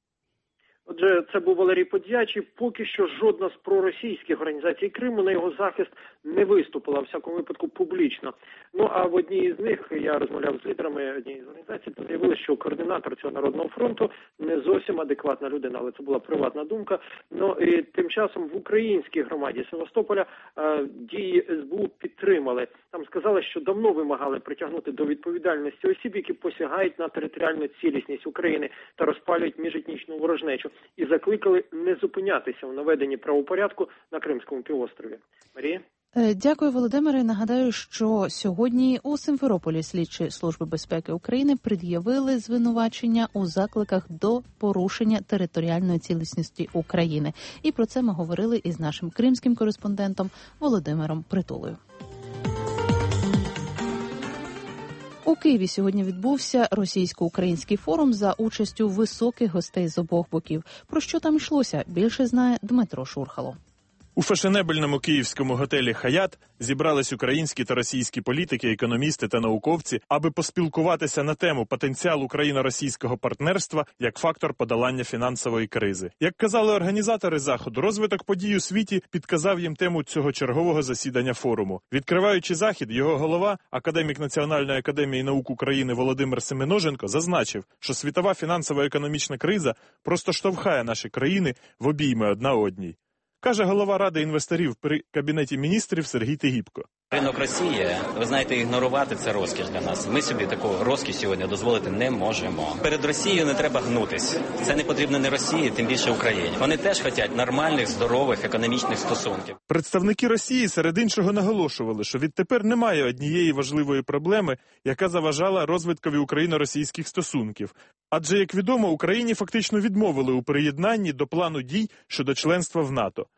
Отже, це був Валерій Подячий. Поки що жодна з проросійських організацій Криму на його захист не виступила, в всякому випадку, публічно. Ну, а в одній з них, я розмовляв з лідерами однієї з організацій, то заявили, що координатор цього Народного фронту не зовсім адекватна людина, але це була приватна думка. Ну, і тим часом в українській громаді Севастополя е, дії ес бе у підтримали. Там сказали, що давно вимагали притягнути до відповідальності осіб, які посягають на територіальну цілісність України та розпалюють міжетнічну ворожнечу. І закликали не зупинятися у наведенні правопорядку на Кримському півострові. Марія? Дякую, Володимире. Нагадаю, що сьогодні у Симферополі слідчі Служби безпеки України пред'явили звинувачення у закликах до порушення територіальної цілісності України. І про це ми говорили із нашим кримським кореспондентом Володимиром Притулою. У Києві сьогодні відбувся російсько-український форум за участю високих гостей з обох боків. Про що там йшлося, більше знає Дмитро Шурхало. У фешенебельному київському готелі «Хаят» зібрались українські та російські політики, економісти та науковці, аби поспілкуватися на тему потенціал україно-російського партнерства як фактор подолання фінансової кризи. Як казали організатори заходу, розвиток подій у світі підказав їм тему цього чергового засідання форуму. Відкриваючи захід, його голова, академік Національної академії наук України Володимир Семеноженко, зазначив, що світова фінансово-економічна криза просто штовхає наші країни в обійми одна одній. Каже голова Ради інвесторів при Кабінеті міністрів Сергій Тигіпко. Ринок Росії, ви знаєте, ігнорувати – це розкіш для нас. Ми собі таку розкіш сьогодні дозволити не можемо. Перед Росією не треба гнутись. Це не потрібно не Росії, тим більше Україні. Вони теж хочуть нормальних, здорових економічних стосунків. Представники Росії серед іншого наголошували, що відтепер немає однієї важливої проблеми, яка заважала розвиткові україно-російських стосунків. Адже, як відомо, Україні фактично відмовили у приєднанні до плану дій щодо членства в НАТО.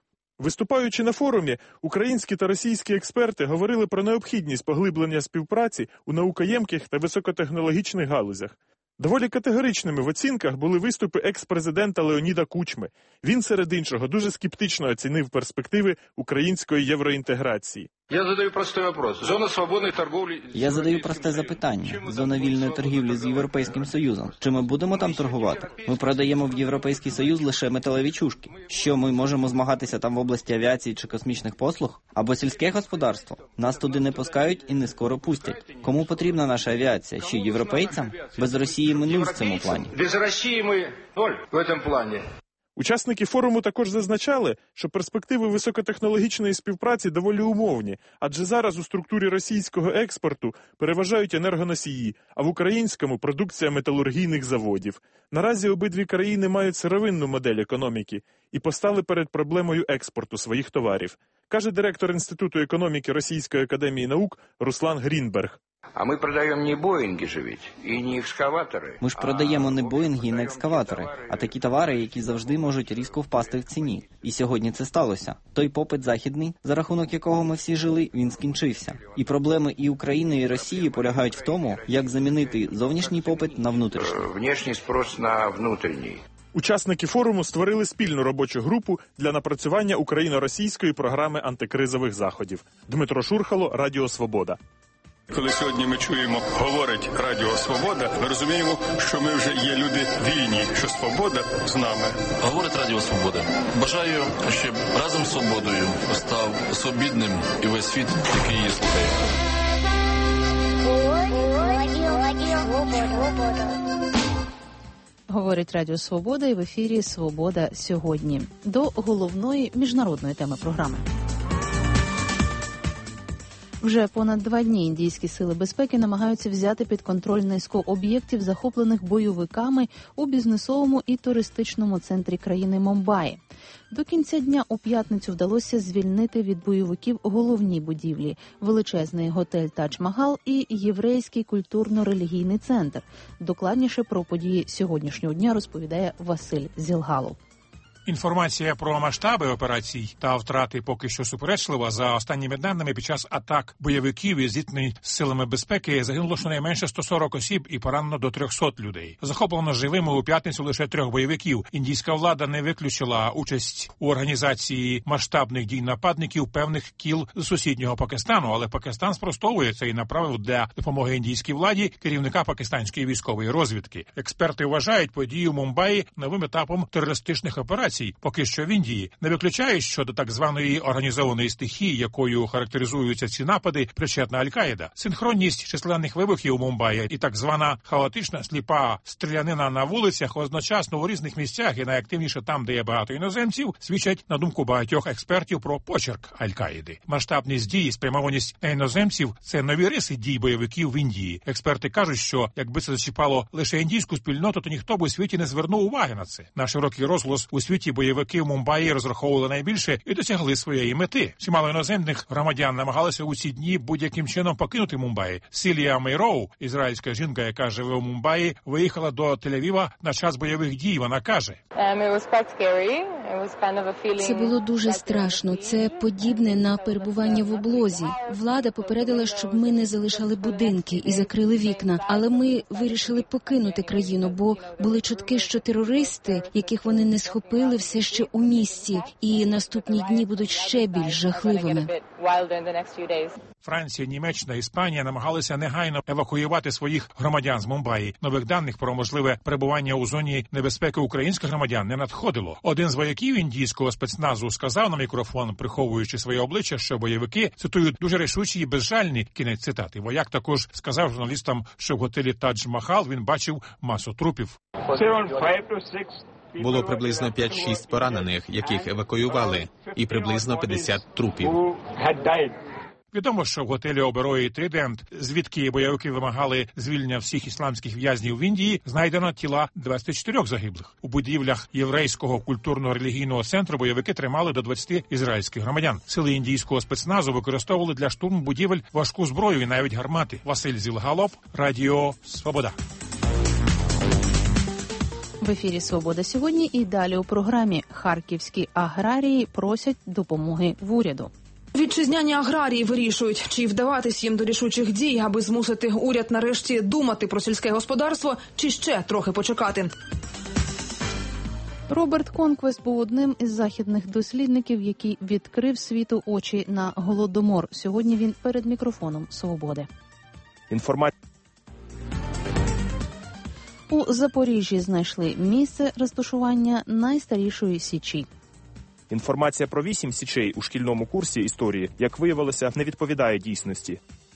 Виступаючи на форумі, українські та російські експерти говорили про необхідність поглиблення співпраці у наукоємких та високотехнологічних галузях. Доволі категоричними в оцінках були виступи екс-президента Леоніда Кучми. Він, серед іншого, дуже скептично оцінив перспективи української євроінтеграції. Я задаю простий вопрос. Зона свободної торгівлі... Я задаю просте запитання. Зона вільної торгівлі з Європейським Союзом. Чи ми будемо там торгувати? Ми продаємо в Європейський Союз лише металеві чушки. Що, ми можемо змагатися там в області авіації чи космічних послуг? Або сільське господарство? Нас туди не пускають і не скоро пустять. Кому потрібна наша авіація? Що, європейцям? Без Росії ми нуль в цьому плані. Без Росії ми нуль в цьому плані. Учасники форуму також зазначали, що перспективи високотехнологічної співпраці доволі умовні, адже зараз у структурі російського експорту переважають енергоносії, а в українському – продукція металургійних заводів. Наразі обидві країни мають сировинну модель економіки і постали перед проблемою експорту своїх товарів, каже директор Інституту економіки Російської академії наук Руслан Грінберг. А ми продаємо не Боїнги же ведь, і не екскаватори. Ми ж продаємо не Боїнги і не екскаватори, а такі товари, які завжди можуть різко впасти в ціні. І сьогодні це сталося. Той попит західний, за рахунок якого ми всі жили, він скінчився. І проблеми і України, і Росії полягають в тому, як замінити зовнішній попит на внутрішній. Внешній спрос на внутрішній. Учасники форуму створили спільну робочу групу для напрацювання україно-російської програми антикризових заходів. Дмитро Шурхало, Радіо Свобода. Коли сьогодні ми чуємо, говорить Радіо Свобода, ми розуміємо, що ми вже є люди вільні, що свобода з нами. Говорить Радіо Свобода. Бажаю, щоб разом з свободою став свобідним і весь світ, який її слухає. Говорить Радіо Свобода і в ефірі «Свобода сьогодні». До головної міжнародної теми програми. Вже понад два дні індійські сили безпеки намагаються взяти під контроль низку об'єктів, захоплених бойовиками у бізнесовому і туристичному центрі країни Мумбаї. До кінця дня у п'ятницю вдалося звільнити від бойовиків головні будівлі – величезний готель «Тадж-Махал» і єврейський культурно-релігійний центр. Докладніше про події сьогоднішнього дня розповідає Василь Зілгалов. Інформація про масштаби операцій та втрати поки що суперечлива. За останніми даними, під час атак бойовиків і зіткнень з силами безпеки загинуло щонайменше сто сорок осіб і поранено до трьохсот людей. Захоплено живими у п'ятницю лише трьох бойовиків. Індійська влада не виключила участь у організації масштабних дій нападників певних кіл з сусіднього Пакистану, але Пакистан спростовує це і направив для допомоги індійській владі керівника пакистанської військової розвідки. Експерти вважають подію в Мумбаї новим етапом терористичних операцій. Поки що в Індії не виключають, що до так званої організованої стихії, якою характеризуються ці напади, причетна Аль-Каїда. Синхронність численних вибухів у Мумбаї і так звана хаотична сліпа стрілянина на вулицях одночасно у різних місцях і найактивніше там, де є багато іноземців, свідчать, на думку багатьох експертів, про почерк Аль-Каїди. Масштабність дій і спрямованість на іноземців – це нові риси дій бойовиків в Індії. Експерти кажуть, що якби це зачіпало лише індійську спільноту, то ніхто б у світі не звернув уваги на це. На широкий розголос у світі ті бойовики в Мумбаї розраховували найбільше і досягли своєї мети. Чимало іноземних громадян намагалися у ці дні будь-яким чином покинути Мумбаї. Сілія Мейроу, ізраїльська жінка, яка живе у Мумбаї, виїхала до Тель-Авіва на час бойових дій. Вона каже: це було дуже страшно. Це подібне на перебування в облозі. Влада попередила, щоб ми не залишали будинки і закрили вікна. Але ми вирішили покинути країну, бо були чутки, що терористи, яких вони не схопили, все ще у місті, і наступні дні будуть ще більш жахливими. Франція, Німеччина, Іспанія намагалися негайно евакуювати своїх громадян з Мумбаї. Нових даних про можливе перебування у зоні небезпеки українських громадян не надходило. Один з вояків індійського спецназу сказав на мікрофон, приховуючи своє обличчя, що бойовики, цитують, дуже рішучі і безжальні, кінець цитати. Вояк також сказав журналістам, що в готелі Тадж-Махал він бачив масу трупів. Було приблизно п'ять-шість поранених, яких евакуювали, і приблизно п'ятдесят трупів. Відомо, що в готелі Оберої Тридент, звідки бойовики вимагали звільнення всіх ісламських в'язнів в Індії, знайдено тіла двадцяти чотирьох загиблих. У будівлях єврейського культурно-релігійного центру бойовики тримали до двадцяти ізраїльських громадян. Сили індійського спецназу використовували для штурму будівель важку зброю і навіть гармати. Василь Зілгалов, Радіо Свобода. В ефірі «Свобода сьогодні» і далі у програмі харківські аграрії просять допомоги в уряду. Вітчизняні аграрії вирішують, чи вдаватись їм до рішучих дій, аби змусити уряд нарешті думати про сільське господарство, чи ще трохи почекати. Роберт Конквест був одним із західних дослідників, який відкрив світу очі на Голодомор. Сьогодні він перед мікрофоном «Свободи». Інформація. У Запоріжжі знайшли місце розташування найстарішої січі. Інформація про вісім січей у шкільному курсі історії, як виявилося, не відповідає дійсності.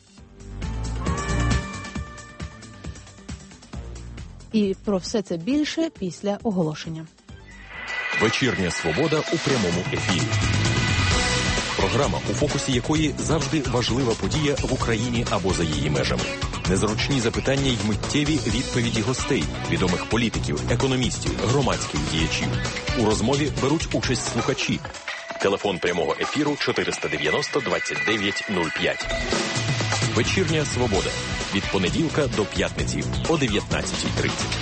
І про все це більше після оголошення. Вечірня свобода у прямому ефірі. Програма, у фокусі якої завжди важлива подія в Україні або за її межами. Незручні запитання й миттєві відповіді гостей, відомих політиків, економістів, громадських діячів. У розмові беруть участь слухачі. Телефон прямого ефіру чотириста дев'яносто двадцять дев'ять нуль п'ять. Вечірня свобода. Від понеділка до п'ятниці о дев'ятнадцятій тридцять.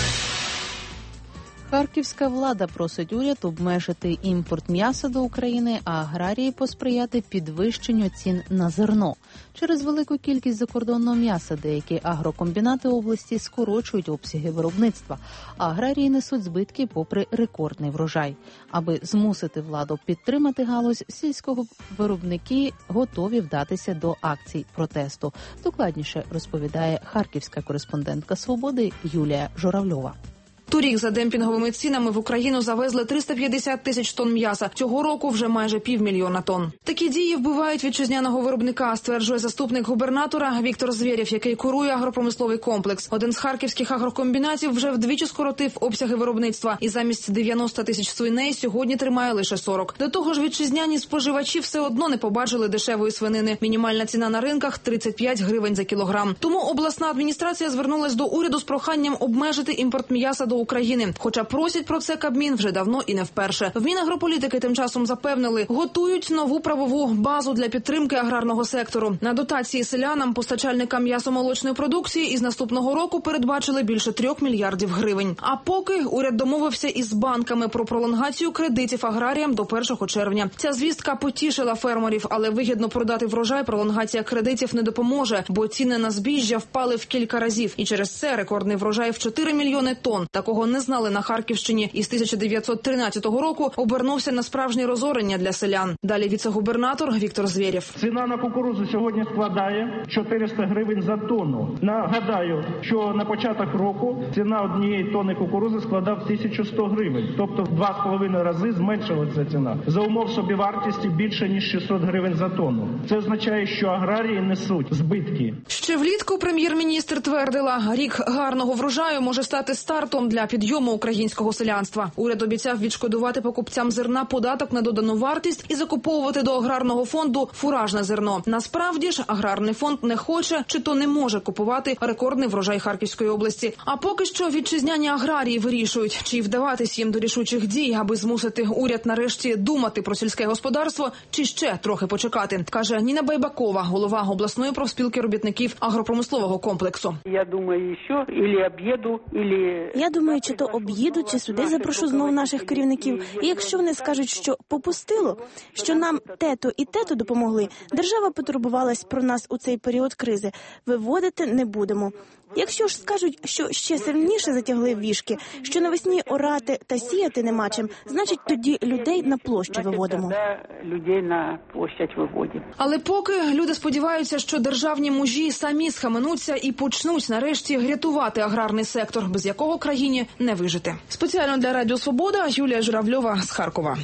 Харківська влада просить уряд обмежити імпорт м'яса до України, а аграрії посприяти підвищенню цін на зерно. Через велику кількість закордонного м'яса деякі агрокомбінати області скорочують обсяги виробництва, а аграрії несуть збитки попри рекордний врожай. Аби змусити владу підтримати галузь, сільського виробники готові вдатися до акцій протесту. Докладніше розповідає харківська кореспондентка «Свободи» Юлія Журавльова. Торік за демпінговими цінами в Україну завезли триста п'ятдесят тисяч тонн м'яса. Цього року вже майже півмільйона тонн. Такі дії вбивають вітчизняного виробника, стверджує заступник губернатора Віктор Звєрєв, який курує агропромисловий комплекс. Один з харківських агрокомбінатів вже вдвічі скоротив обсяги виробництва і замість дев'яноста тисяч свиней сьогодні тримає лише сорок. До того ж, вітчизняні споживачі все одно не побачили дешевої свинини. Мінімальна ціна на ринках – тридцять п'ять гривень за кілограм. Тому обласна адміністрація звернулась до уряду з проханням обмежити імпорт м'яса до України. Хоча просять про це Кабмін вже давно і не вперше. В Мінагрополітики тим часом запевнили, готують нову правову базу для підтримки аграрного сектору. На дотації селянам, постачальникам м'ясомолочної продукції із наступного року передбачили більше трьох мільярдів гривень. А поки уряд домовився із банками про пролонгацію кредитів аграріям до першого червня. Ця звістка потішила фермерів, але вигідно продати врожай пролонгація кредитів не допоможе, бо ціни на збіжжя впали в кілька разів. І через це рекордний врожай в чотири мільйони тонн. Такого не знали на Харківщині і з тисяча дев'ятсот тринадцятого року обернувся на справжнє розорення для селян. Далі віце-губернатор Віктор Звєрєв. Ціна на кукурудзу сьогодні складає чотириста гривень за тонну. Нагадаю, що на початок року ціна однієї тонни кукурудзи складав тисячу сто гривень. Тобто в два з половиною рази зменшилася ця. За умов собівартості більше, ніж шістсот гривень за тонну. Це означає, що аграрії несуть збитки. Ще влітку прем'єр-міністр твердила, рік гарного врожаю може стати стартом для підйому українського селянства. Уряд обіцяв відшкодувати покупцям зерна податок на додану вартість і закуповувати до аграрного фонду фуражне зерно. Насправді ж аграрний фонд не хоче чи то не може купувати рекордний врожай Харківської області. А поки що вітчизняні аграрії вирішують, чи вдаватись їм до рішучих дій, аби змусити уряд нарешті думати про сільське господарство, чи ще трохи почекати, каже Ніна Байбакова, голова обласної профспілки робітників агропромислового комплексу. Я думаю, що ілі об'їду, ілі... Я думаю, чи то об'їду, чи сюди запрошу знову наших керівників. І якщо вони скажуть, що попустило, що нам те-то і те-то допомогли, держава потурбувалась про нас у цей період кризи, виводити не будемо. Якщо ж скажуть, що ще сильніше затягли вішки, що навесні орати та сіяти нема чим, значить тоді людей на площу виводимо. Людей на площадь виводимо. Але поки люди сподіваються, що державні мужі самі схаменуться і почнуть нарешті рятувати аграрний сектор, без якого країні не вижити. Спеціально для Радіо Свобода Юлія Журавльова з Харкова.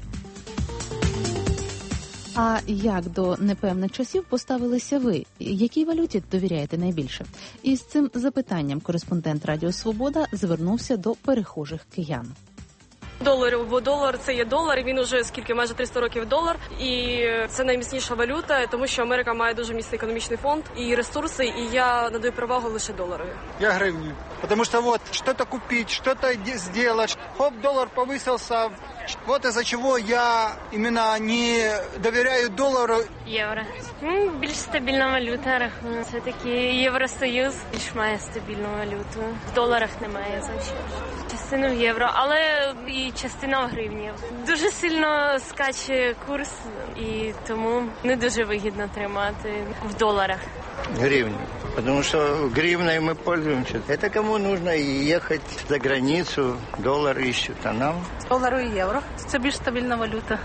А як до непевних часів поставилися ви? Якій валюті довіряєте найбільше? І з цим запитанням кореспондент Радіо Свобода звернувся до перехожих киян. Доларів, бо долар – це є долар, він уже скільки, майже триста років долар, і це найміцніша валюта, тому що Америка має дуже міцний економічний фонд і ресурси, і я надаю перевагу лише доларові. Я гривню, тому що вот, что-то купить, что-то сделать, хоп, доллар повысился, вот из-за чего я именно не доверяю доллару. Євро. Більш стабільна валюта, рахую. Все-таки Євросоюз більш має стабільну валюту. В доларах немає завжди. частину в євро, але і частина в гривні. Дуже сильно скаче курс, і тому не дуже вигідно тримати в доларах. Гривни. Потому что гривной мы пользуемся. Это кому нужно ехать за границу, доллар ищут, а нам... Долару і євро. Це більш стабільна валюта.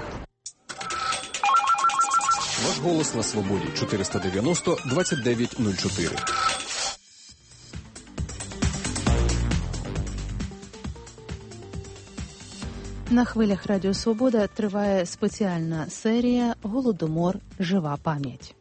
Ваш голос на свободі. чотириста дев'яносто двадцять дев'ять нуль чотири. На хвилях Радіо Свобода триває спеціальна серія «Голодомор. Жива пам'ять».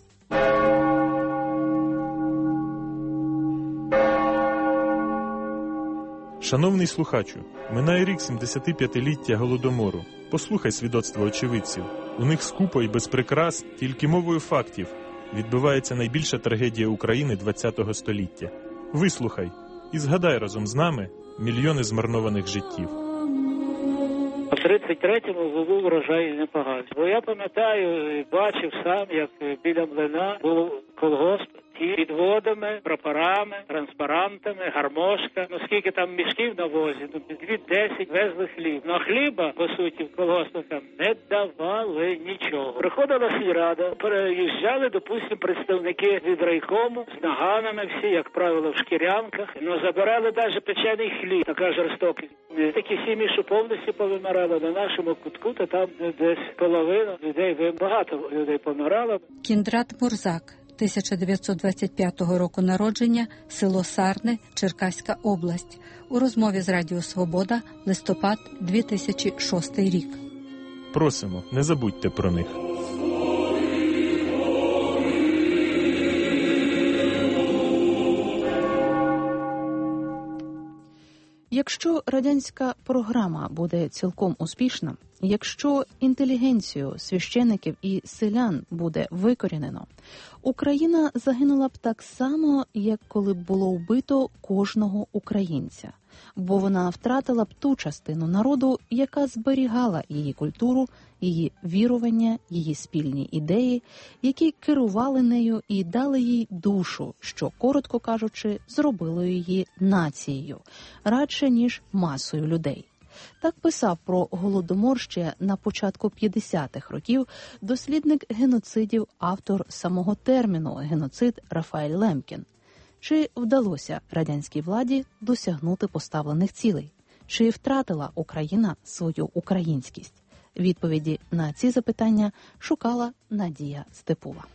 Шановний слухачу, минає рік сімдесятип'ятиліття Голодомору. Послухай свідоцтва очевидців. У них скупо і без прикрас, тільки мовою фактів, відбувається найбільша трагедія України ХХ століття. Вислухай і згадай разом з нами мільйони змарнованих життів. У тридцять третьому був урожай непоганий. Бо я пам'ятаю і бачив сам, як біля млина був колгосп. Ті підводами, прапорами, транспарантами, гармошка. Ну скільки там мішків на возі, ну дві десять везли хліб. Ну а хліба, по суті, колгоспникам не давали нічого. Приходила сільрада, переїжджали, допустимо, представники від райкому з наганами всі, як правило, в шкірянках. Ну забирали навіть печений хліб, така жорстокість. Такі сім'ї, що повністю повимирали на нашому кутку, то там десь половина людей, багато людей помирало. Кіндрат Мурзак. тисяча дев'ятсот двадцять п'ятого року народження, село Сарне, Черкаська область. У розмові з Радіо Свобода, листопад дві тисячі шостий рік. Просимо, не забудьте про них. Якщо радянська програма буде цілком успішна, якщо інтелігенцію священиків і селян буде викорінено, Україна загинула б так само, як коли б було вбито кожного українця, бо вона втратила б ту частину народу, яка зберігала її культуру, її вірування, її спільні ідеї, які керували нею і дали їй душу, що, коротко кажучи, зробило її нацією, радше, ніж масою людей. Так писав про Голодомор ще на початку п'ятдесятих років дослідник геноцидів, автор самого терміну «геноцид» Рафаель Лемкін. Чи вдалося радянській владі досягнути поставлених цілей? Чи втратила Україна свою українськість? Відповіді на ці запитання шукала Надія Степова.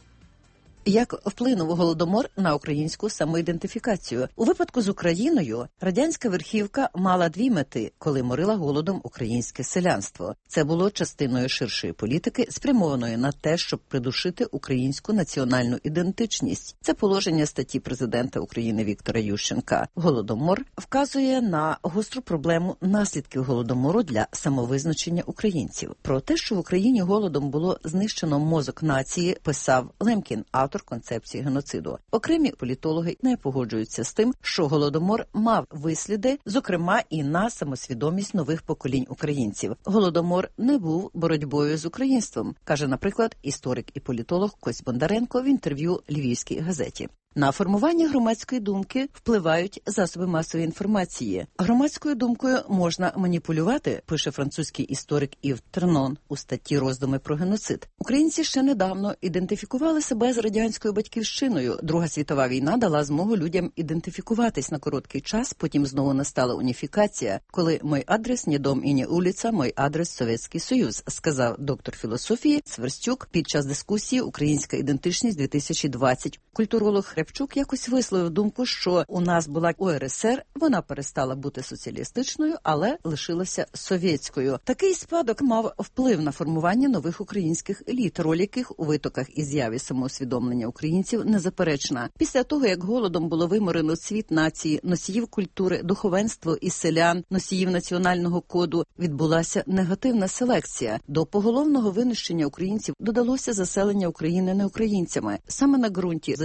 Як вплинув Голодомор на українську самоідентифікацію? У випадку з Україною радянська верхівка мала дві мети, коли морила голодом українське селянство. Це було частиною ширшої політики, спрямованої на те, щоб придушити українську національну ідентичність. Це положення статті президента України Віктора Ющенка. Голодомор вказує на гостру проблему наслідків Голодомору для самовизначення українців. Про те, що в Україні голодом було знищено мозок нації, писав Лемкін, автор концепції геноциду. Окремі політологи не погоджуються з тим, що Голодомор мав висліди, зокрема і на самосвідомість нових поколінь українців. Голодомор не був боротьбою з українством, каже, наприклад, історик і політолог Кость Бондаренко в інтерв'ю Львівській газеті. На формування громадської думки впливають засоби масової інформації. Громадською думкою можна маніпулювати, пише французький історик Ів Тернон у статті «Роздуми про геноцид». Українці ще недавно ідентифікували себе з радянською батьківщиною. Друга світова війна дала змогу людям ідентифікуватись на короткий час, потім знову настала уніфікація, коли «мой адрес не дом і не улиця, мой адрес Совєтський Союз», сказав доктор філософії Сверстюк під час дискусії «Українська ідентичність дві тисячі двадцять». Культуролог Хребчук якось висловив думку, що у нас була У Ер Ес Ер, вона перестала бути соціалістичною, але лишилася совєтською. Такий спадок мав вплив на формування нових українських еліт, роль яких у витоках і з'яві самоусвідомлення українців незаперечна. Після того, як голодом було виморено цвіт нації, носіїв культури, духовенство і селян, носіїв національного коду, відбулася негативна селекція. До поголовного винищення українців додалося заселення України неукраїнцями. Саме на ґрунті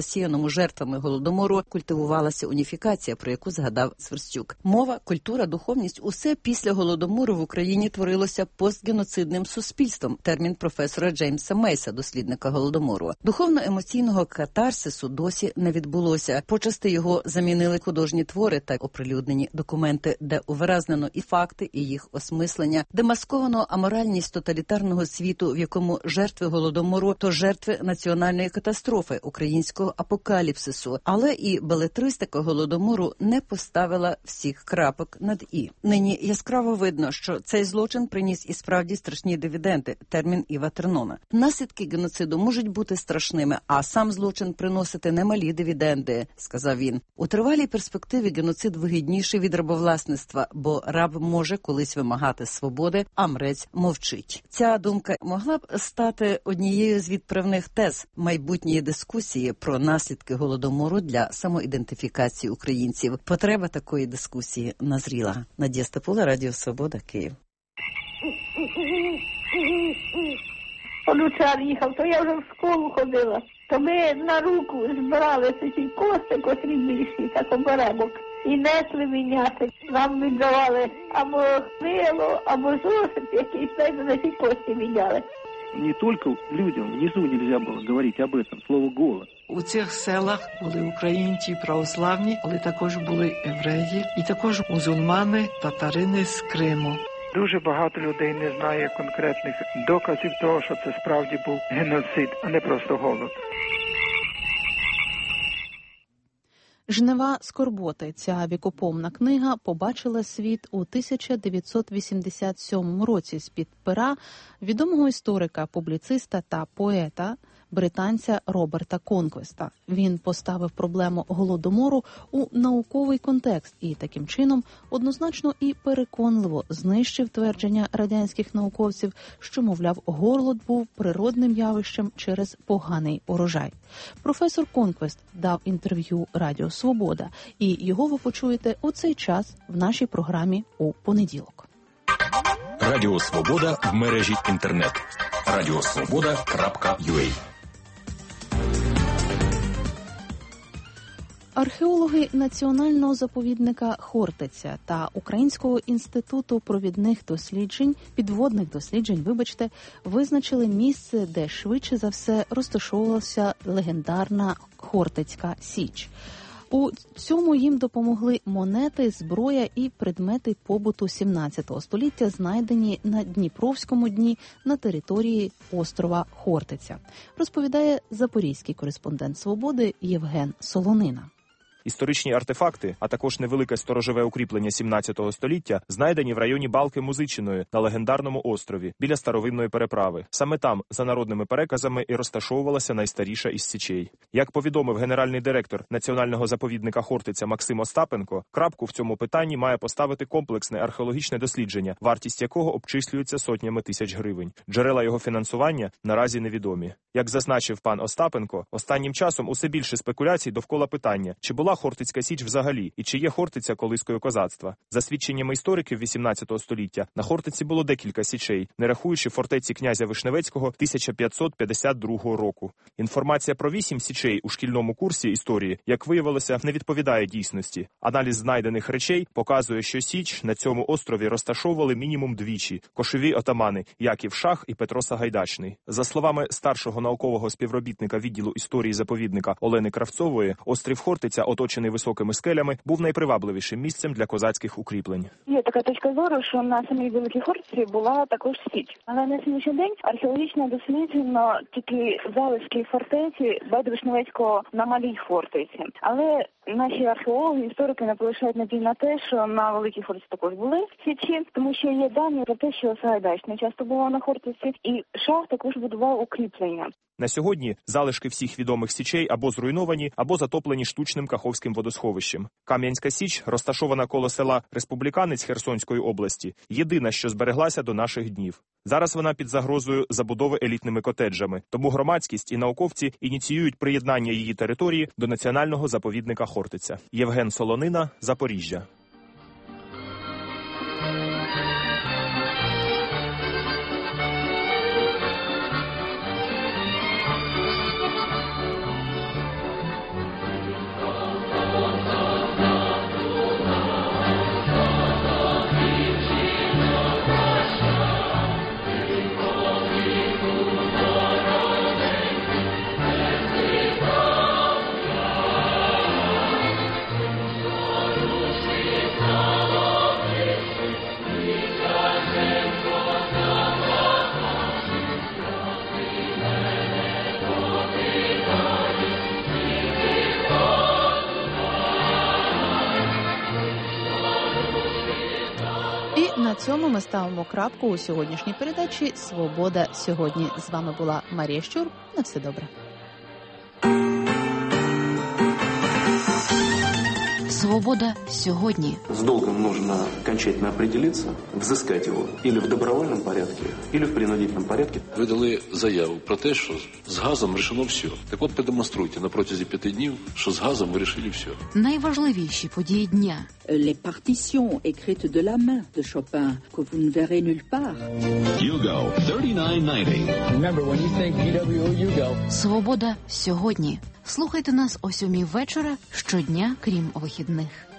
засіяному жертвами Голодомору, культивувалася уніфікація, про яку згадав Сверстюк. Мова, культура, духовність – усе після Голодомору в Україні творилося постгеноцидним суспільством. Термін професора Джеймса Мейса, дослідника Голодомору. Духовно-емоційного катарсису досі не відбулося. Почасти його замінили художні твори та оприлюднені документи, де увиразнено і факти, і їх осмислення, демасковано аморальність тоталітарного світу, в якому жертви Голодомору – то жертви національної катастрофи, українського апокаліпсису. Але і белетристика Голодомору не поставила всіх крапок над «і». Нині яскраво видно, що цей злочин приніс і справді страшні дивіденди, термін Іва Тернона. Наслідки геноциду можуть бути страшними, а сам злочин приносити немалі дивіденди, сказав він. У тривалій перспективі геноцид вигідніший від рабовласництва, бо раб може колись вимагати свободи, а мрець мовчить. Ця думка могла б стати однією з відправних тез майбутньої дискусії про наслідки Голодомору для самоідентифікації українців. Потреба такої дискусії назріла. Надія Степула, Радіо Свобода, Київ. Онучар їхав, то я вже в школу ходила. То ми на руку збирали ці кости, котрі більші, так оберемок. І несли міняти. Нам віддавали або мило, або зошит, якийсь, навіть на ці кості міняли. Не тільки людям внизу нельзя було говорити об этом, слово голод. У цих селах були українці православні, але також були євреї, і також мусульмани, татарини з Криму. Дуже багато людей не знає конкретних доказів того, що це справді був геноцид, а не просто голод. «Жнива скорботи» – ця вікопомна книга побачила світ у тисяча дев'ятсот вісімдесят сьомому році з-під пера відомого історика, публіциста та поета, британця Роберта Конквеста. Він поставив проблему Голодомору у науковий контекст і таким чином однозначно і переконливо знищив твердження радянських науковців, що, мовляв, голод був природним явищем через поганий урожай. Професор Конквест дав інтерв'ю Радіо Свобода, і його ви почуєте у цей час в нашій програмі у понеділок. Радіо Свобода в мережі інтернет. радіосвобода крапка ю а. Археологи Національного заповідника Хортиця та Українського інституту провідних досліджень, підводних досліджень, вибачте, визначили місце, де швидше за все розташовувалася легендарна Хортицька Січ. У цьому їм допомогли монети, зброя і предмети побуту сімнадцятого століття, знайдені на Дніпровському дні на території острова Хортиця, розповідає запорізький кореспондент «Свободи» Євген Солонина. Історичні артефакти, а також невелике сторожове укріплення сімнадцятого століття, знайдені в районі Балки Музичиної на легендарному острові, біля старовинної переправи. Саме там, за народними переказами, і розташовувалася найстаріша із січей. Як повідомив генеральний директор Національного заповідника Хортиця Максим Остапенко, крапку в цьому питанні має поставити комплексне археологічне дослідження, вартість якого обчислюється сотнями тисяч гривень. Джерела його фінансування наразі невідомі. Як зазначив пан Остапенко, останнім часом усе більше спекуляцій довкола питання, чи була Хортицька Січ взагалі, і чи є Хортиця колискою козацтва. За свідченнями істориків вісімнадцятого століття, на Хортиці було декілька січей, не рахуючи фортеці князя Вишневецького тисяча п'ятсот п'ятдесят другого року. Інформація про вісім січей у шкільному курсі історії, як виявилося, не відповідає дійсності. Аналіз знайдених речей показує, що Січ на цьому острові розташовували мінімум двічі – кошові отамани Яків Шах і Петро Сагайдачний. За словами старшого наукового співробітника відділу історії заповідника Олени Кравцової, острів Хортиця, оточений високими скелями, був найпривабливішим місцем для козацьких укріплень. Є така точка зору, що на самій Великій Хортиці була також Січ. Але на сьогоднішній день археологічно досліджено тільки залишки фортеці Беду-Вишневецького на Малій Хортиці. Але наші археологи, історики не полишають надій на те, що на Великій Хортиці також були січі, тому що є дані про те, що Сагайдачний часто було на Хортиці, і Шах також будував укріплення. На сьогодні залишки всіх відомих січей або зруйновані, або затоплені штучним Каховським водосховищем. Кам'янська Січ, розташована коло села Республіканець Херсонської області, єдина, що збереглася до наших днів. Зараз вона під загрозою забудови елітними котеджами, тому громадськість і науковці ініціюють приєднання її території до Національного заповідника Хортиця. Євген Солонина, Запоріжжя. на цьому ми ставимо крапку у сьогоднішній передачі «Свобода сьогодні». З вами була Марія Щур. На все добре. Свобода сьогодні. С долгом нужно окончательно определиться, взыскать его или в добровольном порядке, или в принудительном порядке. Ви дали заяву про те, що з газом рішено все. Так от продемонструйте на протязі п'яти днів, що з газом ви рішили все. Найважливіші події дня. Les partitions écrites de la main de Chopin que vous ne verrez nulle part. Hugo, thirty-nine ninety. Remember, when you think B W O, Hugo. Свобода сьогодні. Слухайте нас о сьомій вечора щодня, крім вихідних.